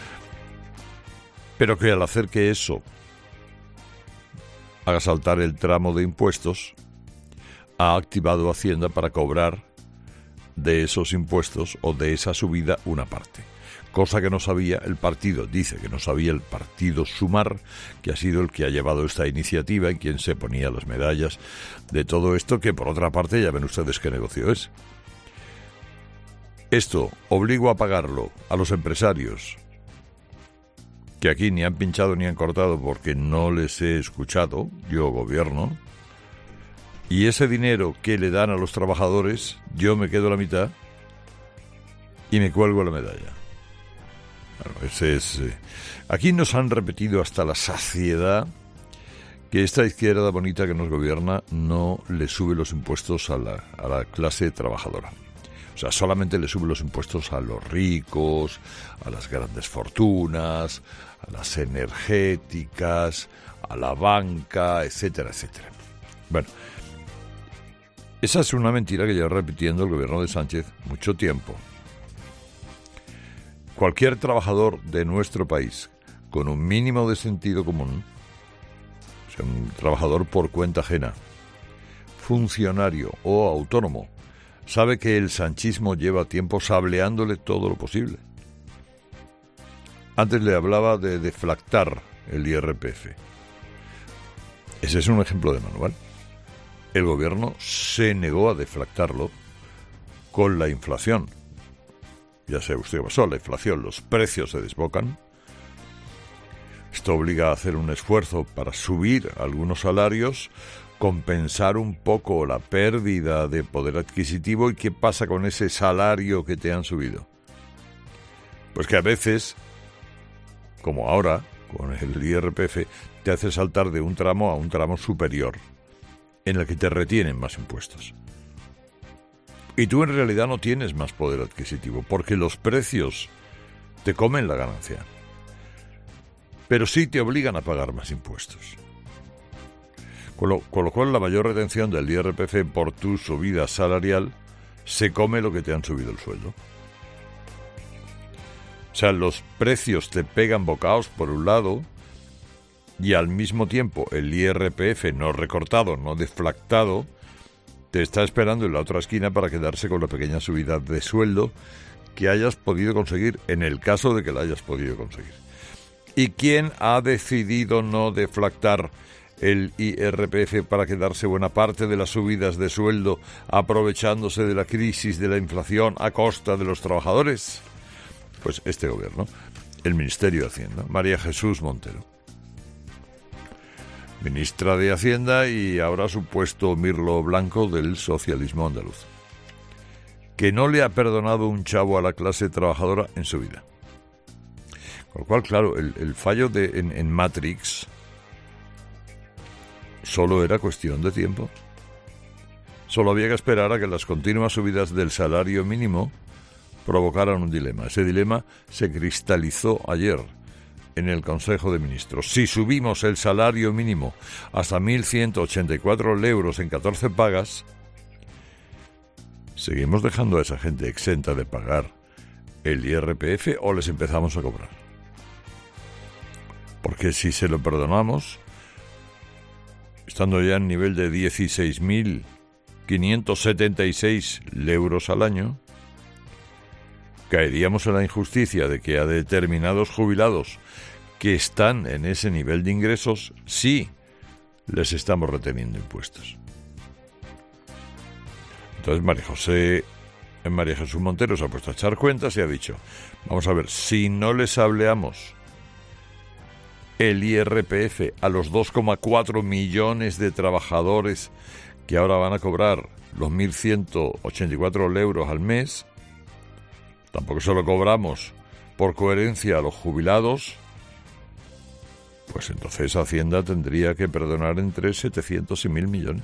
pero que al hacer que eso haga saltar el tramo de impuestos, ha activado Hacienda para cobrar de esos impuestos o de esa subida una parte. Cosa que no sabía el partido, dice que no sabía el partido Sumar, que ha sido el que ha llevado esta iniciativa y quien se ponía las medallas de todo esto, que por otra parte ya ven ustedes qué negocio es. Esto obligo a pagarlo a los empresarios, que aquí ni han pinchado ni han cortado porque no les he escuchado, yo gobierno, y ese dinero que le dan a los trabajadores, yo me quedo la mitad y me cuelgo la medalla. Bueno, ese es, eh, aquí nos han repetido hasta la saciedad que esta izquierda bonita que nos gobierna no le sube los impuestos a la, a la clase trabajadora. O sea, solamente le sube los impuestos a los ricos, a las grandes fortunas, a las energéticas, a la banca, etcétera, etcétera. Bueno, esa es una mentira que lleva repitiendo el gobierno de Sánchez mucho tiempo. Cualquier trabajador de nuestro país con un mínimo de sentido común, o sea, un trabajador por cuenta ajena, funcionario o autónomo, sabe que el sanchismo lleva tiempo sableándole todo lo posible. Antes le hablaba de deflactar el I R P F. Ese es un ejemplo de manual. El gobierno se negó a deflactarlo con la inflación. Ya sabe usted qué pasó, la inflación, los precios se desbocan. Esto obliga a hacer un esfuerzo para subir algunos salarios, compensar un poco la pérdida de poder adquisitivo. ¿Y qué pasa con ese salario que te han subido? Pues que a veces, como ahora, con el I R P F, te hace saltar de un tramo a un tramo superior, en el que te retienen más impuestos. Y tú en realidad no tienes más poder adquisitivo, porque los precios te comen la ganancia. Pero sí te obligan a pagar más impuestos. Con lo, con lo cual la mayor retención del I R P F por tu subida salarial se come lo que te han subido el sueldo. O sea, los precios te pegan bocaos por un lado y al mismo tiempo el I R P F no recortado, no deflactado, te está esperando en la otra esquina para quedarse con la pequeña subida de sueldo que hayas podido conseguir, en el caso de que la hayas podido conseguir. ¿Y quién ha decidido no deflactar el I R P F para quedarse buena parte de las subidas de sueldo, aprovechándose de la crisis de la inflación a costa de los trabajadores? Pues este gobierno, el Ministerio de Hacienda, María Jesús Montero, ministra de Hacienda y ahora supuesto mirlo blanco del socialismo andaluz, que no le ha perdonado un chavo a la clase trabajadora en su vida. Con lo cual, claro, el, el fallo de, en, en Matrix solo era cuestión de tiempo. Solo había que esperar a que las continuas subidas del salario mínimo provocaran un dilema. Ese dilema se cristalizó ayer en el Consejo de Ministros. Si subimos el salario mínimo hasta mil ciento ochenta y cuatro euros en catorce pagas, ¿seguimos dejando a esa gente exenta de pagar el I R P F o les empezamos a cobrar? Porque si se lo perdonamos, estando ya en nivel de dieciséis mil quinientos setenta y seis euros al año, caeríamos en la injusticia de que a determinados jubilados que están en ese nivel de ingresos, sí les estamos reteniendo impuestos. Entonces María José, María Jesús Montero se ha puesto a echar cuentas y ha dicho, vamos a ver, si no les hableamos el I R P F a los dos coma cuatro millones de trabajadores que ahora van a cobrar los mil ciento ochenta y cuatro euros al mes, tampoco se lo cobramos por coherencia a los jubilados, pues entonces Hacienda tendría que perdonar entre setecientos y mil millones.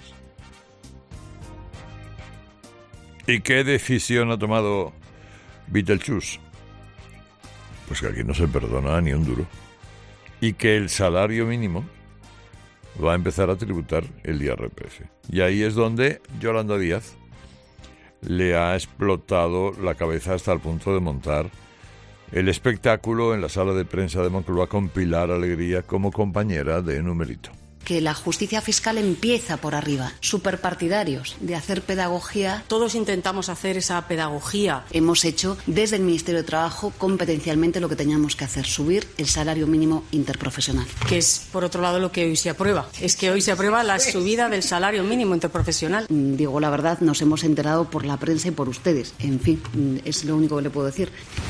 ¿Y qué decisión ha tomado Beetlejuice? Pues que aquí no se perdona ni un duro. Y que el salario mínimo va a empezar a tributar el I R P F. Y ahí es donde Yolanda Díaz le ha explotado la cabeza hasta el punto de montar el espectáculo en la sala de prensa de Moncloa con Pilar Alegría como compañera de numerito. Que la justicia fiscal empieza por arriba, superpartidarios, de hacer pedagogía. Todos intentamos hacer esa pedagogía. Hemos hecho desde el Ministerio de Trabajo competencialmente lo que teníamos que hacer, subir el salario mínimo interprofesional. Que es, por otro lado, lo que hoy se aprueba. Es que hoy se aprueba la subida del salario mínimo interprofesional. Digo la verdad, nos hemos enterado por la prensa y por ustedes. En fin, es lo único que le puedo decir.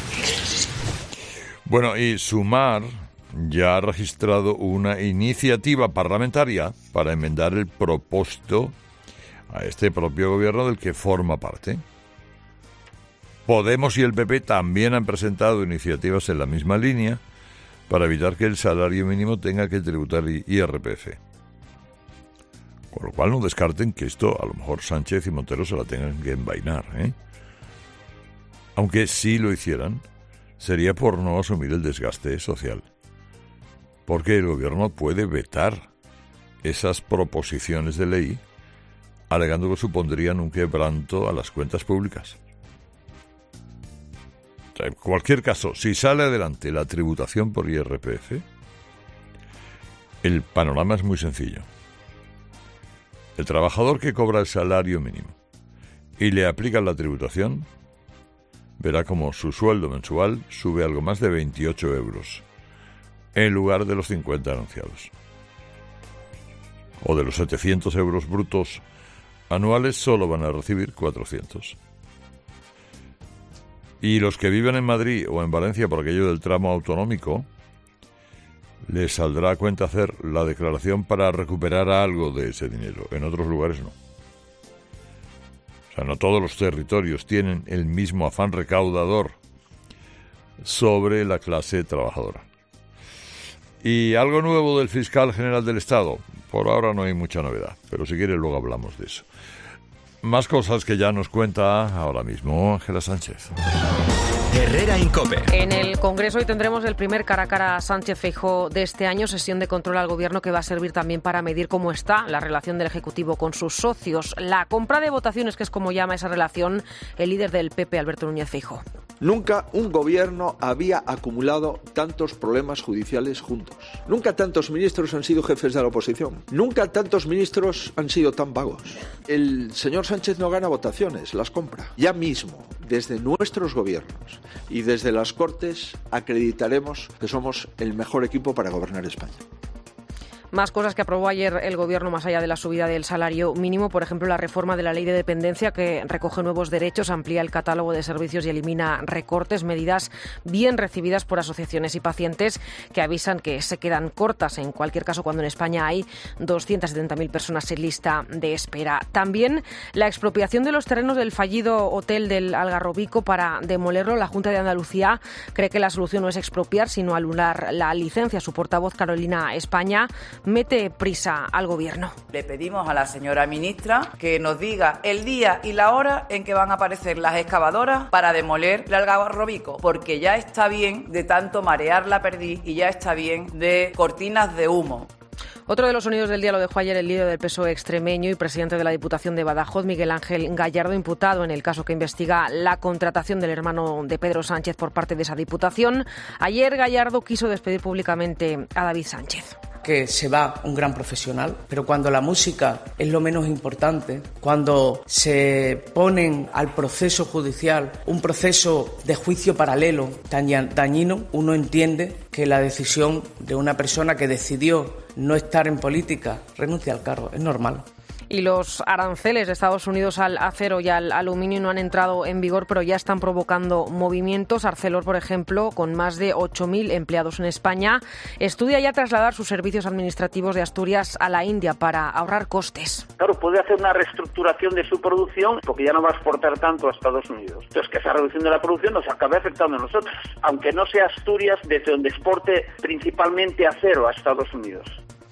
Bueno, y Sumar ya ha registrado una iniciativa parlamentaria para enmendar el propósito a este propio gobierno del que forma parte. Podemos y el P P también han presentado iniciativas en la misma línea para evitar que el salario mínimo tenga que tributar I R P F. Con lo cual no descarten que esto a lo mejor Sánchez y Montero se la tengan que envainar, ¿eh? Aunque si lo hicieran, sería por no asumir el desgaste social. Porque el gobierno puede vetar esas proposiciones de ley alegando que supondrían un quebranto a las cuentas públicas. O sea, en cualquier caso, si sale adelante la tributación por I R P F, el panorama es muy sencillo. El trabajador que cobra el salario mínimo y le aplican la tributación verá como su sueldo mensual sube algo más de veintiocho euros. En lugar de los cincuenta anunciados. O de los setecientos euros brutos anuales solo van a recibir cuatrocientos. Y los que viven en Madrid o en Valencia por aquello del tramo autonómico, les saldrá a cuenta hacer la declaración para recuperar algo de ese dinero. En otros lugares no. O sea, no todos los territorios tienen el mismo afán recaudador sobre la clase trabajadora. Y algo nuevo del fiscal general del Estado. Por ahora no hay mucha novedad, pero si quiere luego hablamos de eso. Más cosas que ya nos cuenta ahora mismo Ángela Sánchez. Herrera Incope. En el Congreso hoy tendremos el primer cara a cara Sánchez-Feijóo de este año, sesión de control al Gobierno que va a servir también para medir cómo está la relación del Ejecutivo con sus socios. La compra de votaciones, que es como llama esa relación el líder del P P, Alberto Núñez Feijóo. Nunca un gobierno había acumulado tantos problemas judiciales juntos. Nunca tantos ministros han sido jefes de la oposición. Nunca tantos ministros han sido tan vagos. El señor Sánchez no gana votaciones, las compra. Ya mismo, desde nuestros gobiernos y desde las Cortes, acreditaremos que somos el mejor equipo para gobernar España. Más cosas que aprobó ayer el Gobierno más allá de la subida del salario mínimo, por ejemplo, la reforma de la ley de dependencia que recoge nuevos derechos, amplía el catálogo de servicios y elimina recortes, medidas bien recibidas por asociaciones y pacientes que avisan que se quedan cortas, en cualquier caso, cuando en España hay doscientas setenta mil personas en lista de espera. También la expropiación de los terrenos del fallido hotel del Algarrobico para demolerlo. La Junta de Andalucía cree que la solución no es expropiar, sino anular la licencia. Su portavoz, Carolina España, mete prisa al Gobierno. Le pedimos a la señora ministra que nos diga el día y la hora en que van a aparecer las excavadoras para demoler el Algarrobico, porque ya está bien de tanto marear la perdiz y ya está bien de cortinas de humo. Otro de los sonidos del día lo dejó ayer el líder del P S O E extremeño y presidente de la Diputación de Badajoz, Miguel Ángel Gallardo, imputado en el caso que investiga la contratación del hermano de Pedro Sánchez por parte de esa Diputación. Ayer Gallardo quiso despedir públicamente a David Sánchez. Que se va un gran profesional, pero cuando la música es lo menos importante, cuando se ponen al proceso judicial un proceso de juicio paralelo tan dañino, uno entiende que la decisión de una persona que decidió no estar en política renuncia al cargo, es normal. Y los aranceles de Estados Unidos al acero y al aluminio no han entrado en vigor, pero ya están provocando movimientos. Arcelor, por ejemplo, con más de ocho mil empleados en España, estudia ya trasladar sus servicios administrativos de Asturias a la India para ahorrar costes. Claro, puede hacer una reestructuración de su producción porque ya no va a exportar tanto a Estados Unidos. Entonces, que esa reducción de la producción nos acabe afectando a nosotros, aunque no sea Asturias desde donde exporte principalmente acero a Estados Unidos.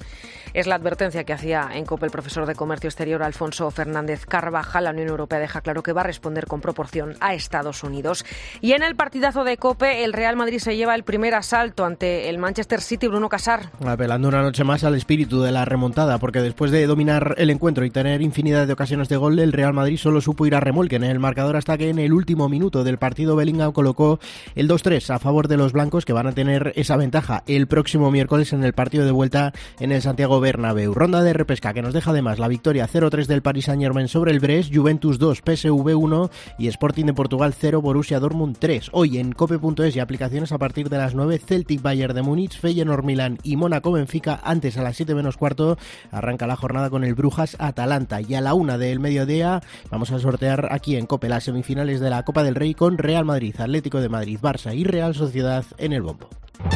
Es la advertencia que hacía en COPE el profesor de Comercio Exterior Alfonso Fernández Carvajal. La Unión Europea deja claro que va a responder con proporción a Estados Unidos. Y en el partidazo de COPE, el Real Madrid se lleva el primer asalto ante el Manchester City. Bruno Casar. Apelando una noche más al espíritu de la remontada, porque después de dominar el encuentro y tener infinidad de ocasiones de gol, el Real Madrid solo supo ir a remolque en el marcador hasta que en el último minuto del partido Bellingham colocó el dos tres a favor de los blancos, que van a tener esa ventaja el próximo miércoles en el partido de vuelta en el Santiago Bernabéu. Ronda de repesca que nos deja además la victoria cero tres del Paris Saint-Germain sobre el Brest, Juventus dos, P S V uno y Sporting de Portugal cero, Borussia Dortmund tres. Hoy en cope punto es y aplicaciones a partir de las nueve, Celtic Bayern de Múnich, Feyenoord Milán y Mónaco Benfica. Antes, a las siete menos cuarto, arranca la jornada con el Brujas Atalanta, y a la una del mediodía vamos a sortear aquí en COPE las semifinales de la Copa del Rey con Real Madrid, Atlético de Madrid, Barça y Real Sociedad en el bombo.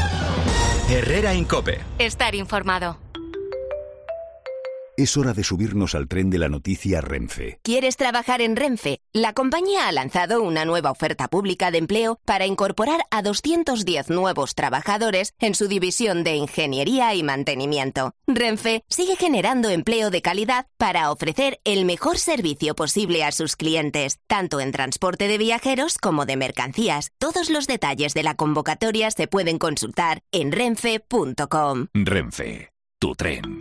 Herrera en COPE. Estar informado. Es hora de subirnos al tren de la noticia Renfe. ¿Quieres trabajar en Renfe? La compañía ha lanzado una nueva oferta pública de empleo para incorporar a doscientos diez nuevos trabajadores en su división de ingeniería y mantenimiento. Renfe sigue generando empleo de calidad para ofrecer el mejor servicio posible a sus clientes, tanto en transporte de viajeros como de mercancías. Todos los detalles de la convocatoria se pueden consultar en renfe punto com. Renfe, tu tren.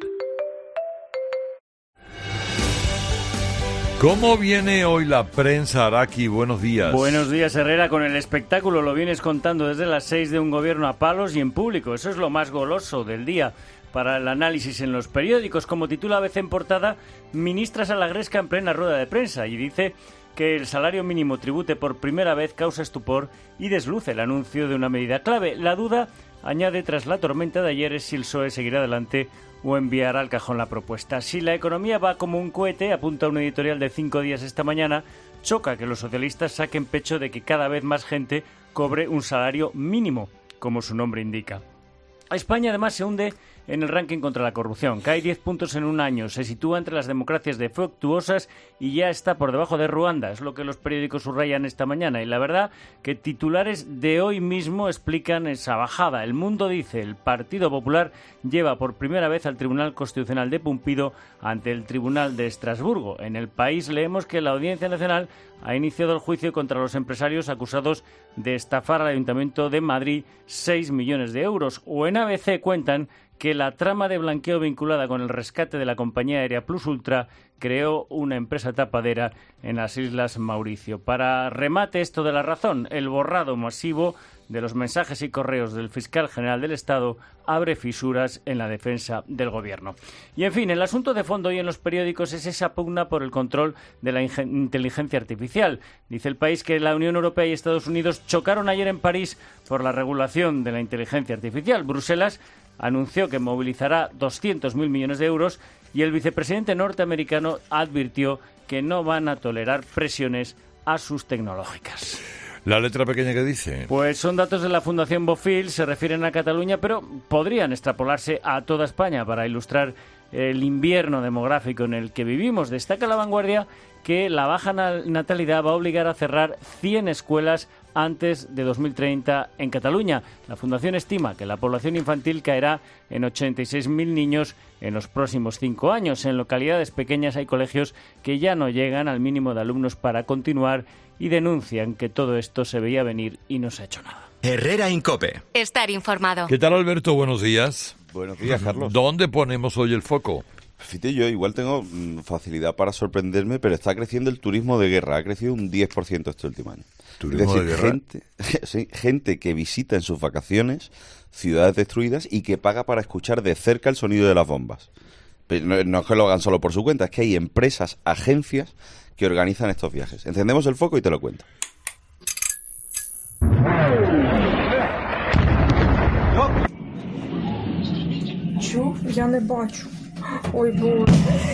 ¿Cómo viene hoy la prensa, Araki? Buenos días. Buenos días, Herrera. Con el espectáculo lo vienes contando desde las seis de un gobierno a palos y en público. Eso es lo más goloso del día para el análisis en los periódicos. Como titula A B C en portada, ministra Salagresca en plena rueda de prensa, y dice que el salario mínimo tribute por primera vez causa estupor y desluce el anuncio de una medida clave. La duda, añade, tras la tormenta de ayer es si el P S O E seguirá adelante o enviará al cajón la propuesta. Si la economía va como un cohete, apunta un editorial de Cinco Días esta mañana, choca que los socialistas saquen pecho de que cada vez más gente cobre un salario mínimo, como su nombre indica. España además se hunde en el ranking contra la corrupción. Cae diez puntos en un año, se sitúa entre las democracias defectuosas y ya está por debajo de Ruanda. Es lo que los periódicos subrayan esta mañana. Y la verdad que titulares de hoy mismo explican esa bajada. El Mundo dice: el Partido Popular lleva por primera vez al Tribunal Constitucional de Pumpido ante el Tribunal de Estrasburgo. En El País leemos que la Audiencia Nacional ha iniciado el juicio contra los empresarios acusados de estafar al Ayuntamiento de Madrid seis millones de euros. O en A B C cuentan que la trama de blanqueo vinculada con el rescate de la compañía aérea Plus Ultra creó una empresa tapadera en las Islas Mauricio. Para remate esto de La Razón, el borrado masivo de los mensajes y correos del fiscal general del Estado abre fisuras en la defensa del gobierno. Y en fin, el asunto de fondo hoy en los periódicos es esa pugna por el control de la inteligencia artificial. Dice El País que la Unión Europea y Estados Unidos chocaron ayer en París por la regulación de la inteligencia artificial. Bruselas anunció que movilizará doscientos mil millones de euros y el vicepresidente norteamericano advirtió que no van a tolerar presiones a sus tecnológicas. ¿La letra pequeña que dice? Pues son datos de la Fundación Bofill, se refieren a Cataluña, pero podrían extrapolarse a toda España para ilustrar el invierno demográfico en el que vivimos. Destaca La Vanguardia que la baja natalidad va a obligar a cerrar cien escuelas antes de dos mil treinta en Cataluña. La Fundación estima que la población infantil caerá en ochenta y seis mil niños en los próximos cinco años. En localidades pequeñas hay colegios que ya no llegan al mínimo de alumnos para continuar y denuncian que todo esto se veía venir y no se ha hecho nada. Herrera Incope. Estar informado. ¿Qué tal, Alberto? Buenos días. Buenos días, Carlos. ¿Dónde ponemos hoy el foco? Fíjate, yo igual tengo mmm, facilidad para sorprenderme, pero está creciendo el turismo de guerra. Ha crecido un diez por ciento este último año. ¿Turismo es decir, de guerra? Gente, sí, gente que visita en sus vacaciones ciudades destruidas y que paga para escuchar de cerca el sonido de las bombas. Pero no, no es que lo hagan solo por su cuenta, es que hay empresas, agencias que organizan estos viajes. Encendemos el foco y te lo cuento. Чу, я не бачу. Ой, Боже.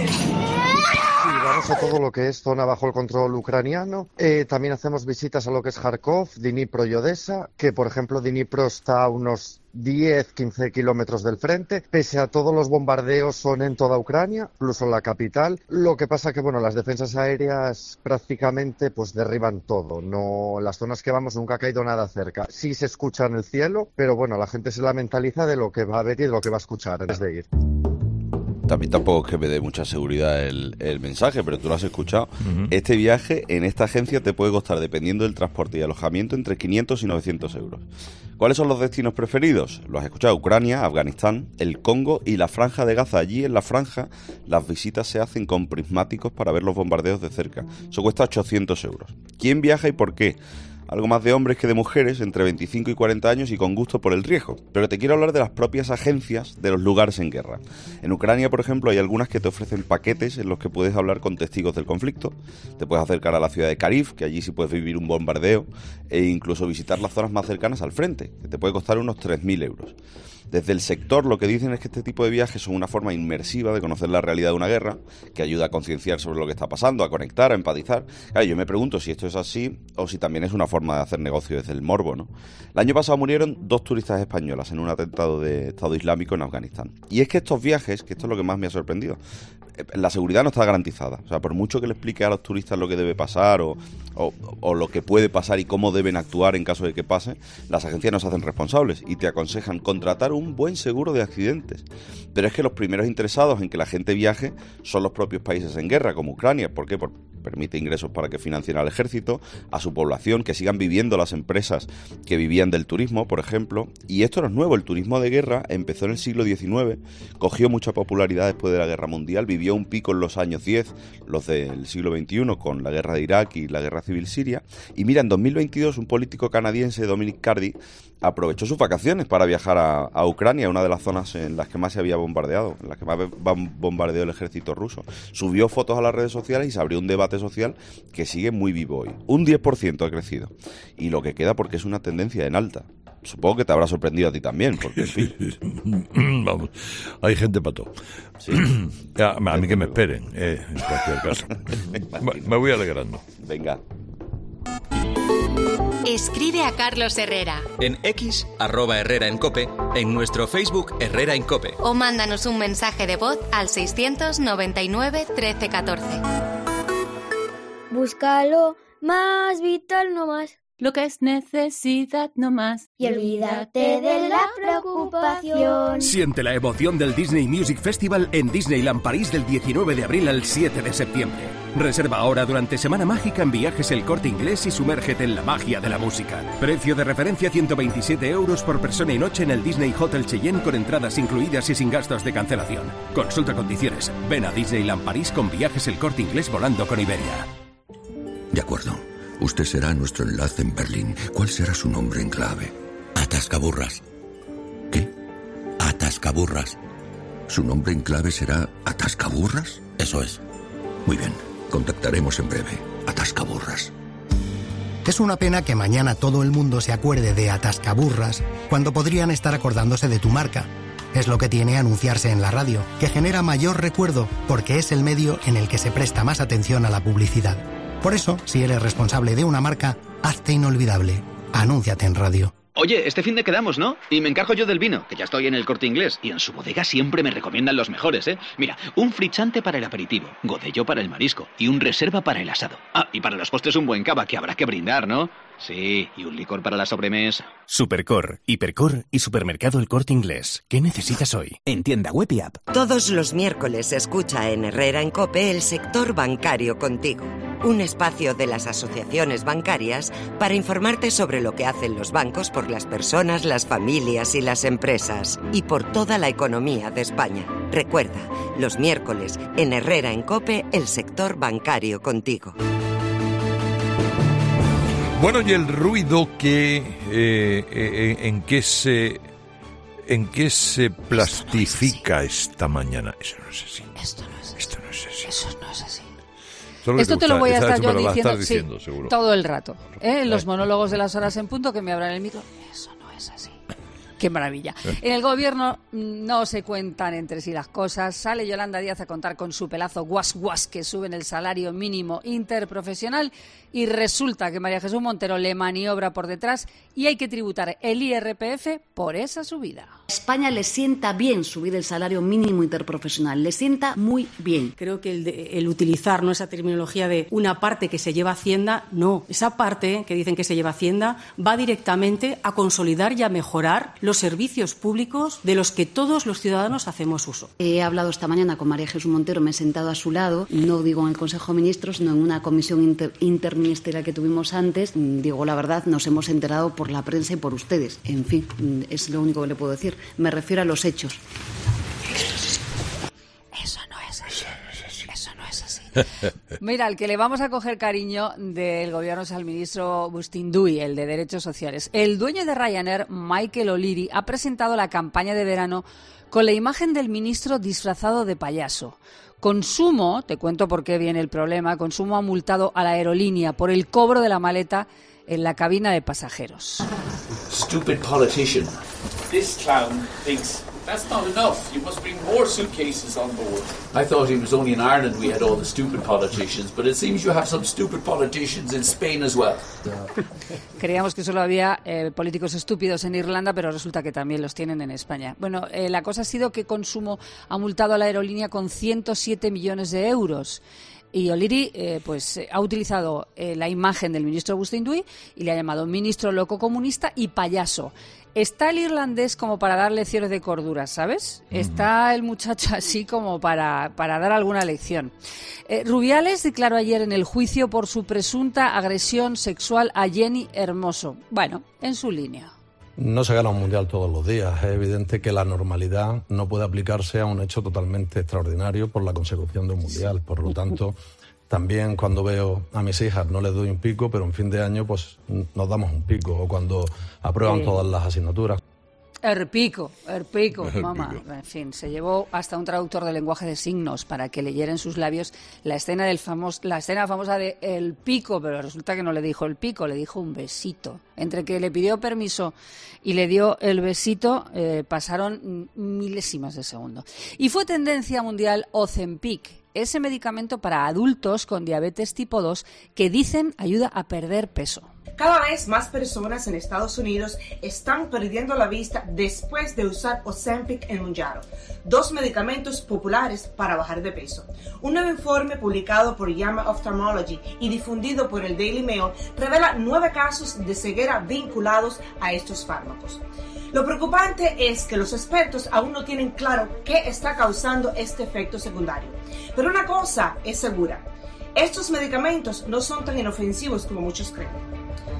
Y vamos a todo lo que es zona bajo el control ucraniano. Eh, también hacemos visitas a lo que es Kharkov, Dnipro y Odessa, que por ejemplo Dnipro está a unos diez a quince kilómetros del frente. Pese a todos los bombardeos son en toda Ucrania, incluso en la capital. Lo que pasa que bueno, las defensas aéreas prácticamente pues derriban todo. No, en las zonas que vamos nunca ha caído nada cerca. Sí se escucha en el cielo, pero bueno, la gente se la mentaliza de lo que va a ver y de lo que va a escuchar antes de ir. También tampoco es que me dé mucha seguridad el, el mensaje, pero tú lo has escuchado. Uh-huh. Este viaje en esta agencia te puede costar, dependiendo del transporte y alojamiento, entre quinientos y novecientos euros. ¿Cuáles son los destinos preferidos? Lo has escuchado: Ucrania, Afganistán, el Congo y la Franja de Gaza. Allí en la franja las visitas se hacen con prismáticos para ver los bombardeos de cerca. Eso cuesta ochocientos euros. ¿Quién viaja y por qué? Algo más de hombres que de mujeres, entre veinticinco y cuarenta años y con gusto por el riesgo. Pero te quiero hablar de las propias agencias de los lugares en guerra. En Ucrania, por ejemplo, hay algunas que te ofrecen paquetes en los que puedes hablar con testigos del conflicto. Te puedes acercar a la ciudad de Kharkiv, que allí sí puedes vivir un bombardeo, e incluso visitar las zonas más cercanas al frente, que te puede costar unos tres mil euros. Desde el sector lo que dicen es que este tipo de viajes son una forma inmersiva de conocer la realidad de una guerra, que ayuda a concienciar sobre lo que está pasando, a conectar, a empatizar. Claro, yo me pregunto si esto es así o si también es una forma de hacer negocio desde el morbo, ¿no? El año pasado murieron dos turistas españolas en un atentado de Estado Islámico en Afganistán. Y es que estos viajes, que esto es lo que más me ha sorprendido, la seguridad no está garantizada. O sea, por mucho que le explique a los turistas lo que debe pasar o, o, o lo que puede pasar y cómo deben actuar en caso de que pase, las agencias no se hacen responsables y te aconsejan contratar un buen seguro de accidentes. Pero es que los primeros interesados en que la gente viaje son los propios países en guerra, como Ucrania. ¿Por qué? Porque permite ingresos para que financien al ejército, a su población, que sigan viviendo las empresas que vivían del turismo, por ejemplo. Y esto no es nuevo. El turismo de guerra empezó en el siglo diecinueve, cogió mucha popularidad después de la Guerra Mundial, vivió un pico en los años diez, los del siglo veintiuno, con la guerra de Irak y la guerra civil siria. Y mira, en dos mil veintidós un político canadiense, Dominic Cardy, aprovechó sus vacaciones para viajar a, a Ucrania, una de las zonas en las que más se había bombardeado, en las que más bombardeó el ejército ruso. Subió fotos a las redes sociales y se abrió un debate social que sigue muy vivo hoy. Un diez por ciento ha crecido. Y lo que queda porque es una tendencia en alta. Supongo que te habrá sorprendido a ti también, porque en fin. Vamos, hay gente para todo. Sí. A, a mí que me esperen, eh, en cualquier caso. Me voy alegrando. Venga. Escribe a Carlos Herrera. En X, arroba Herrera en Cope, en nuestro Facebook Herrera en Cope. O mándanos un mensaje de voz al seiscientos noventa y nueve trece catorce. Búscalo más vital, no más. Lo que es necesidad no más. Y olvídate de la preocupación. Siente la emoción del Disney Music Festival en Disneyland París del diecinueve de abril al siete de septiembre. Reserva ahora durante Semana Mágica en Viajes El Corte Inglés y sumérgete en la magia de la música. Precio de referencia ciento veintisiete euros por persona y noche en el Disney Hotel Cheyenne con entradas incluidas y sin gastos de cancelación. Consulta condiciones. Ven a Disneyland París con Viajes El Corte Inglés volando con Iberia. De acuerdo. Usted será nuestro enlace en Berlín. ¿Cuál será su nombre en clave? Atascaburras. ¿Qué? Atascaburras. ¿Su nombre en clave será Atascaburras? Eso es. Muy bien. Contactaremos en breve. Atascaburras. Es una pena que mañana todo el mundo se acuerde de Atascaburras cuando podrían estar acordándose de tu marca. Es lo que tiene anunciarse en la radio, que genera mayor recuerdo porque es el medio en el que se presta más atención a la publicidad. Por eso, si eres responsable de una marca, hazte inolvidable. Anúnciate en radio. Oye, este fin de quedamos, ¿no? Y me encargo yo del vino, que ya estoy en el Corte Inglés. Y en su bodega siempre me recomiendan los mejores, ¿eh? Mira, un frichante para el aperitivo, Godello para el marisco y un reserva para el asado. Ah, y para los postres un buen cava, que habrá que brindar, ¿no? Sí, y un licor para la sobremesa. Supercor, Hipercor y Supermercado El Corte Inglés. ¿Qué necesitas hoy? En tienda web y app. Todos los miércoles se escucha en Herrera en COPE el sector bancario contigo. Un espacio de las asociaciones bancarias para informarte sobre lo que hacen los bancos por las personas, las familias y las empresas. Y por toda la economía de España. Recuerda, los miércoles en Herrera en COPE el sector bancario contigo. Bueno, y el ruido que eh, eh, en qué se en qué se plastifica esta mañana. Eso no es así. Esto no es así. Esto no es así. Eso no es así. Solo Esto te lo voy a estar yo diciendo, diciendo sí, seguro. todo el rato. ¿eh? En los monólogos de las horas en punto que me abran el micro. Eso no es así. Qué maravilla. En el gobierno no se cuentan entre sí las cosas. Sale Yolanda Díaz a contar con su pelazo guas guas que suben el salario mínimo interprofesional y resulta que María Jesús Montero le maniobra por detrás y hay que tributar el I R P F por esa subida. A España le sienta bien subir el salario mínimo interprofesional, le sienta muy bien. Creo que el, de, el utilizar, ¿no?, esa terminología de una parte que se lleva Hacienda, no. Esa parte que dicen que se lleva Hacienda va directamente a consolidar y a mejorar los servicios públicos de los que todos los ciudadanos hacemos uso. He hablado esta mañana con María Jesús Montero, me he sentado a su lado, no digo en el Consejo de Ministros, sino en una comisión inter, interministerial que tuvimos antes. Digo la verdad, nos hemos enterado por la prensa y por ustedes. En fin, es lo único que le puedo decir. Me refiero a los hechos. Eso no es así. Eso no es así. Mira, el que le vamos a coger cariño del gobierno es al ministro Bustinduy, el de Derechos Sociales. El dueño de Ryanair, Michael O'Leary, ha presentado la campaña de verano con la imagen del ministro disfrazado de payaso. Consumo, te cuento por qué viene el problema, Consumo ha multado a la aerolínea por el cobro de la maleta en la cabina de pasajeros. Stupid politician. This clown thinks that's not enough. You must bring more suitcases on board. I thought it was only in Ireland we had all the stupid politicians, but it seems you have some stupid politicians in Spain as well. Creíamos que solo había eh, políticos estúpidos en Irlanda, pero resulta que también los tienen en España. Bueno, eh, la cosa ha sido que Consumo ha multado a la aerolínea con ciento siete millones de euros. Y O'Leary eh, pues, ha utilizado eh, la imagen del ministro Bustinduy y le ha llamado ministro loco comunista y payaso. Está el irlandés como para dar lecciones de cordura, ¿sabes? Uh-huh. Está el muchacho así como para, para dar alguna lección. Eh, Rubiales declaró ayer en el juicio por su presunta agresión sexual a Jenny Hermoso. Bueno, en su línea. No se gana un mundial todos los días. Es evidente que la normalidad no puede aplicarse a un hecho totalmente extraordinario por la consecución de un mundial. Por lo tanto, también cuando veo a mis hijas no les doy un pico, pero en fin de año pues nos damos un pico. O cuando aprueban sí. todas las asignaturas. El pico, el pico, mamá. En fin, se llevó hasta un traductor de lenguaje de signos para que leyera en sus labios la escena del famoso, la escena famosa de el pico, pero resulta que no le dijo el pico, le dijo un besito. Entre que le pidió permiso y le dio el besito, eh, pasaron milésimas de segundo. Y fue tendencia mundial Ozempic, ese medicamento para adultos con diabetes tipo dos que dicen ayuda a perder peso. Cada vez más personas en Estados Unidos están perdiendo la vista después de usar Ozempic y Mounjaro, dos medicamentos populares para bajar de peso. Un nuevo informe publicado por JAMA Ophthalmology y difundido por el Daily Mail revela nueve casos de ceguera vinculados a estos fármacos. Lo preocupante es que los expertos aún no tienen claro qué está causando este efecto secundario. Pero una cosa es segura, estos medicamentos no son tan inofensivos como muchos creen.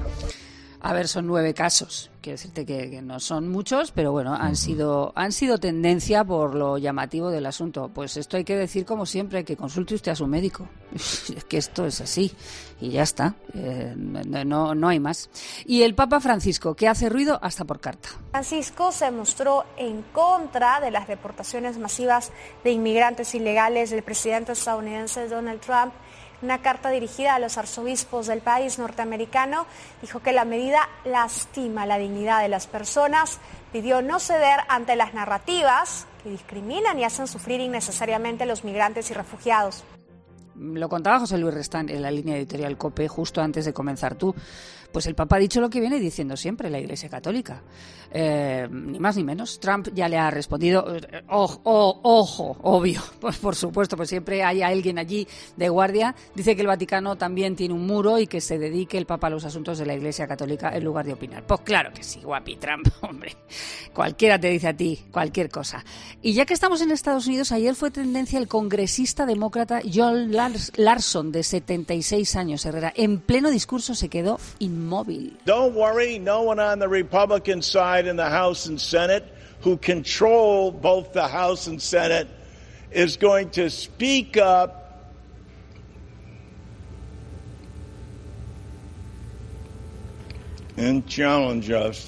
A ver, son nueve casos. Quiero decirte que, que no son muchos, pero bueno, han sido han sido tendencia por lo llamativo del asunto. Pues esto hay que decir, como siempre, que consulte usted a su médico. Es que esto es así y ya está. Eh, no, no hay más. Y el Papa Francisco, que hace ruido hasta por carta. Francisco se mostró en contra de las deportaciones masivas de inmigrantes ilegales del presidente estadounidense Donald Trump. Una carta dirigida a los arzobispos del país norteamericano dijo que la medida lastima la dignidad de las personas, pidió no ceder ante las narrativas que discriminan y hacen sufrir innecesariamente a los migrantes y refugiados. Lo contaba José Luis Restán en la línea editorial COPE justo antes de comenzar tú. Pues el Papa ha dicho lo que viene diciendo siempre la Iglesia Católica. Eh, ni más ni menos. Trump ya le ha respondido, eh, ojo, oh, ojo, obvio, pues por supuesto, pues siempre hay alguien allí de guardia. Dice que el Vaticano también tiene un muro y que se dedique el Papa a los asuntos de la Iglesia Católica en lugar de opinar. Pues claro que sí, guapi Trump, hombre. Cualquiera te dice a ti cualquier cosa. Y ya que estamos en Estados Unidos, ayer fue tendencia el congresista demócrata John Larson, de setenta y seis años, Herrera. En pleno discurso se quedó inmóvil. Don't worry, no one on the Republican side in the House and Senate who control both the House and Senate is going to speak up and challenge us.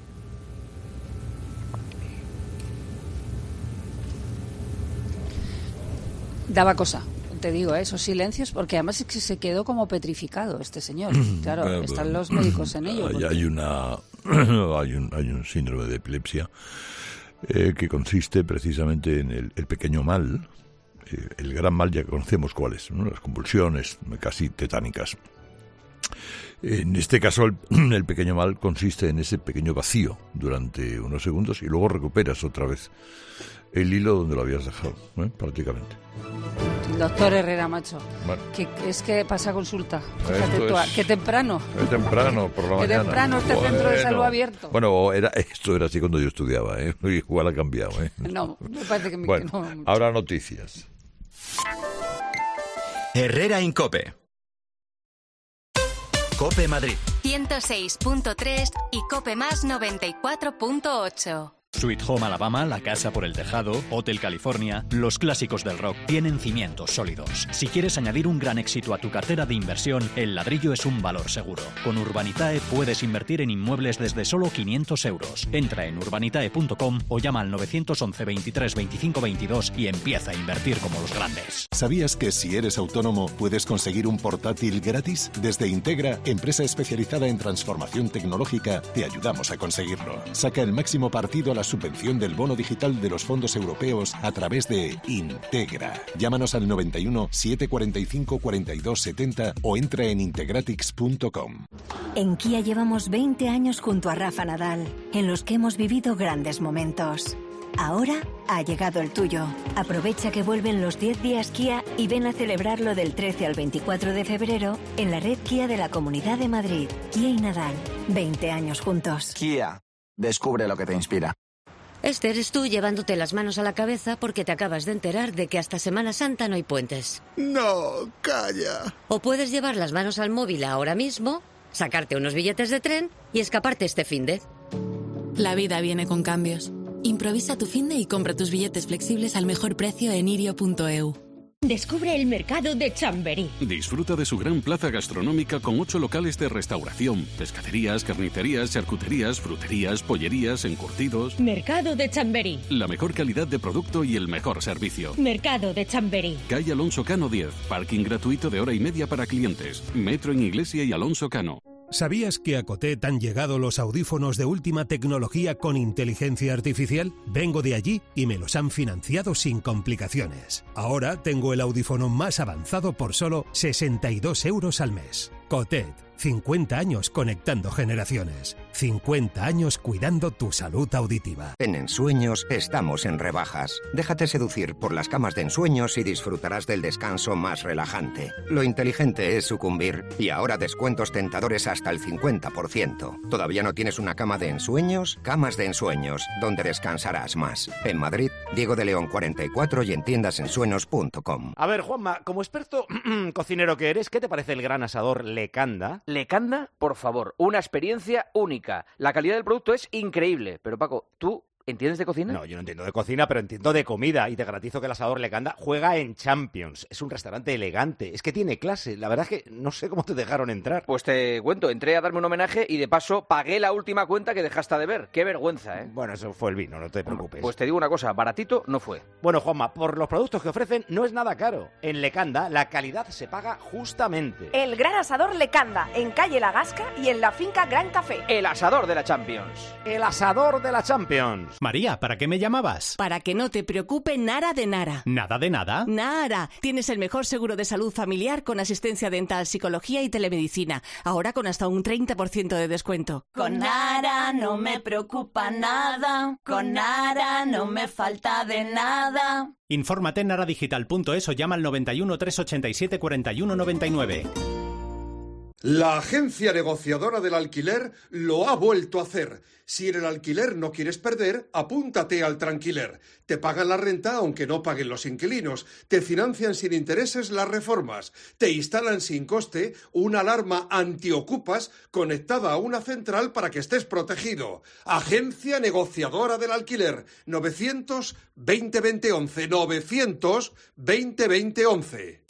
Daba cosa. Te digo, ¿eh? Esos silencios, porque además es que se quedó como petrificado este señor. Claro, bueno, están los médicos en ello. Hay, hay, una, hay, un, hay un síndrome de epilepsia eh, que consiste precisamente en el, el pequeño mal. Eh, el gran mal ya conocemos cuál es, ¿no? Las convulsiones casi tetánicas. En este caso, el, el pequeño mal consiste en ese pequeño vacío durante unos segundos y luego recuperas otra vez el hilo donde lo habías dejado, ¿eh? Prácticamente. Doctor Herrera, macho, bueno. que es que pasa consulta. Fíjate tú, es, qué temprano. Qué temprano, por la qué mañana. Qué temprano este bueno, centro de salud abierto. Bueno, era, esto era así cuando yo estudiaba, ¿eh? Igual ha cambiado, ¿eh? No, me parece que, me, bueno, que no. Ahora noticias. Herrera en COPE. COPE Madrid. ciento seis punto tres y COPE Más noventa y cuatro punto ocho. Sweet Home Alabama, La Casa por el Tejado, Hotel California, los clásicos del rock tienen cimientos sólidos. Si quieres añadir un gran éxito a tu cartera de inversión, el ladrillo es un valor seguro. Con Urbanitae puedes invertir en inmuebles desde solo quinientos euros. Entra en urbanitae punto com o llama al nueve once veintitrés veinticinco veintidós y empieza a invertir como los grandes. ¿Sabías que si eres autónomo puedes conseguir un portátil gratis? Desde Integra, empresa especializada en transformación tecnológica, te ayudamos a conseguirlo. Saca el máximo partido a la subvención del bono digital de los fondos europeos a través de Integra. Llámanos al noventa y uno, setecientos cuarenta y cinco, cuarenta y dos setenta o entra en integratix punto com. En Kia llevamos veinte años junto a Rafa Nadal, en los que hemos vivido grandes momentos. Ahora ha llegado el tuyo. Aprovecha que vuelven los diez días Kia y ven a celebrarlo del trece al veinticuatro de febrero en la red Kia de la Comunidad de Madrid. Kia y Nadal, veinte años juntos. Kia, descubre lo que te inspira. Este eres tú llevándote las manos a la cabeza porque te acabas de enterar de que hasta Semana Santa no hay puentes. No, calla. O puedes llevar las manos al móvil ahora mismo, sacarte unos billetes de tren y escaparte este finde. La vida viene con cambios. Improvisa tu finde y compra tus billetes flexibles al mejor precio en irio punto e u. Descubre el mercado de Chamberí. Disfruta de su gran plaza gastronómica con ocho locales de restauración, pescaderías, carnicerías, charcuterías, fruterías, pollerías, encurtidos. Mercado de Chamberí. La mejor calidad de producto y el mejor servicio. Mercado de Chamberí. Calle Alonso Cano diez, parking gratuito de hora y media para clientes. Metro en Iglesia y Alonso Cano. ¿Sabías que a Cotet han llegado los audífonos de última tecnología con inteligencia artificial? Vengo de allí y me los han financiado sin complicaciones. Ahora tengo el audífono más avanzado por solo sesenta y dos euros al mes. Cotet, cincuenta años conectando generaciones. cincuenta años cuidando tu salud auditiva. En Ensueños estamos en rebajas. Déjate seducir por las camas de ensueños y disfrutarás del descanso más relajante. Lo inteligente es sucumbir. Y ahora descuentos tentadores hasta el cincuenta por ciento. ¿Todavía no tienes una cama de ensueños? Camas de ensueños, donde descansarás más. En Madrid, Diego de León cuarenta y cuatro y en tiendas ensueños punto com. A ver, Juanma, como experto cocinero que eres, ¿qué te parece el gran asador Lecanda? Lecanda, por favor, una experiencia única. La calidad del producto es increíble. Pero Paco, ¿tú entiendes de cocina? No, yo no entiendo de cocina, pero entiendo de comida. Y te garantizo que el asador Lecanda juega en Champions. Es un restaurante elegante. Es que tiene clase. La verdad es que no sé cómo te dejaron entrar. Pues te cuento, entré a darme un homenaje y de paso pagué la última cuenta que dejaste de ver. Qué vergüenza, ¿eh? Bueno, eso fue el vino, no te preocupes. Pues te digo una cosa, baratito no fue. Bueno, Juanma, por los productos que ofrecen no es nada caro. En Lecanda la calidad se paga justamente. El gran asador Lecanda, en calle La Gasca y en la finca Gran Café. El asador de la Champions. El asador de la Champions. María, ¿para qué me llamabas? Para que no te preocupe nada de nada. ¿Nada de nada? Nada. Tienes el mejor seguro de salud familiar con asistencia dental, psicología y telemedicina. Ahora con hasta un treinta por ciento de descuento. Con Nara no me preocupa nada. Con Nara no me falta de nada. Infórmate en naradigital punto es o llama al noventa y uno, trescientos ochenta y siete, cuarenta y uno noventa y nueve. La agencia negociadora del alquiler lo ha vuelto a hacer. Si en el alquiler no quieres perder, apúntate al Tranquiler. Te pagan la renta aunque no paguen los inquilinos. Te financian sin intereses las reformas. Te instalan sin coste una alarma antiocupas conectada a una central para que estés protegido. Agencia negociadora del alquiler. novecientos veinte veinte once. novecientos veinte veinte once.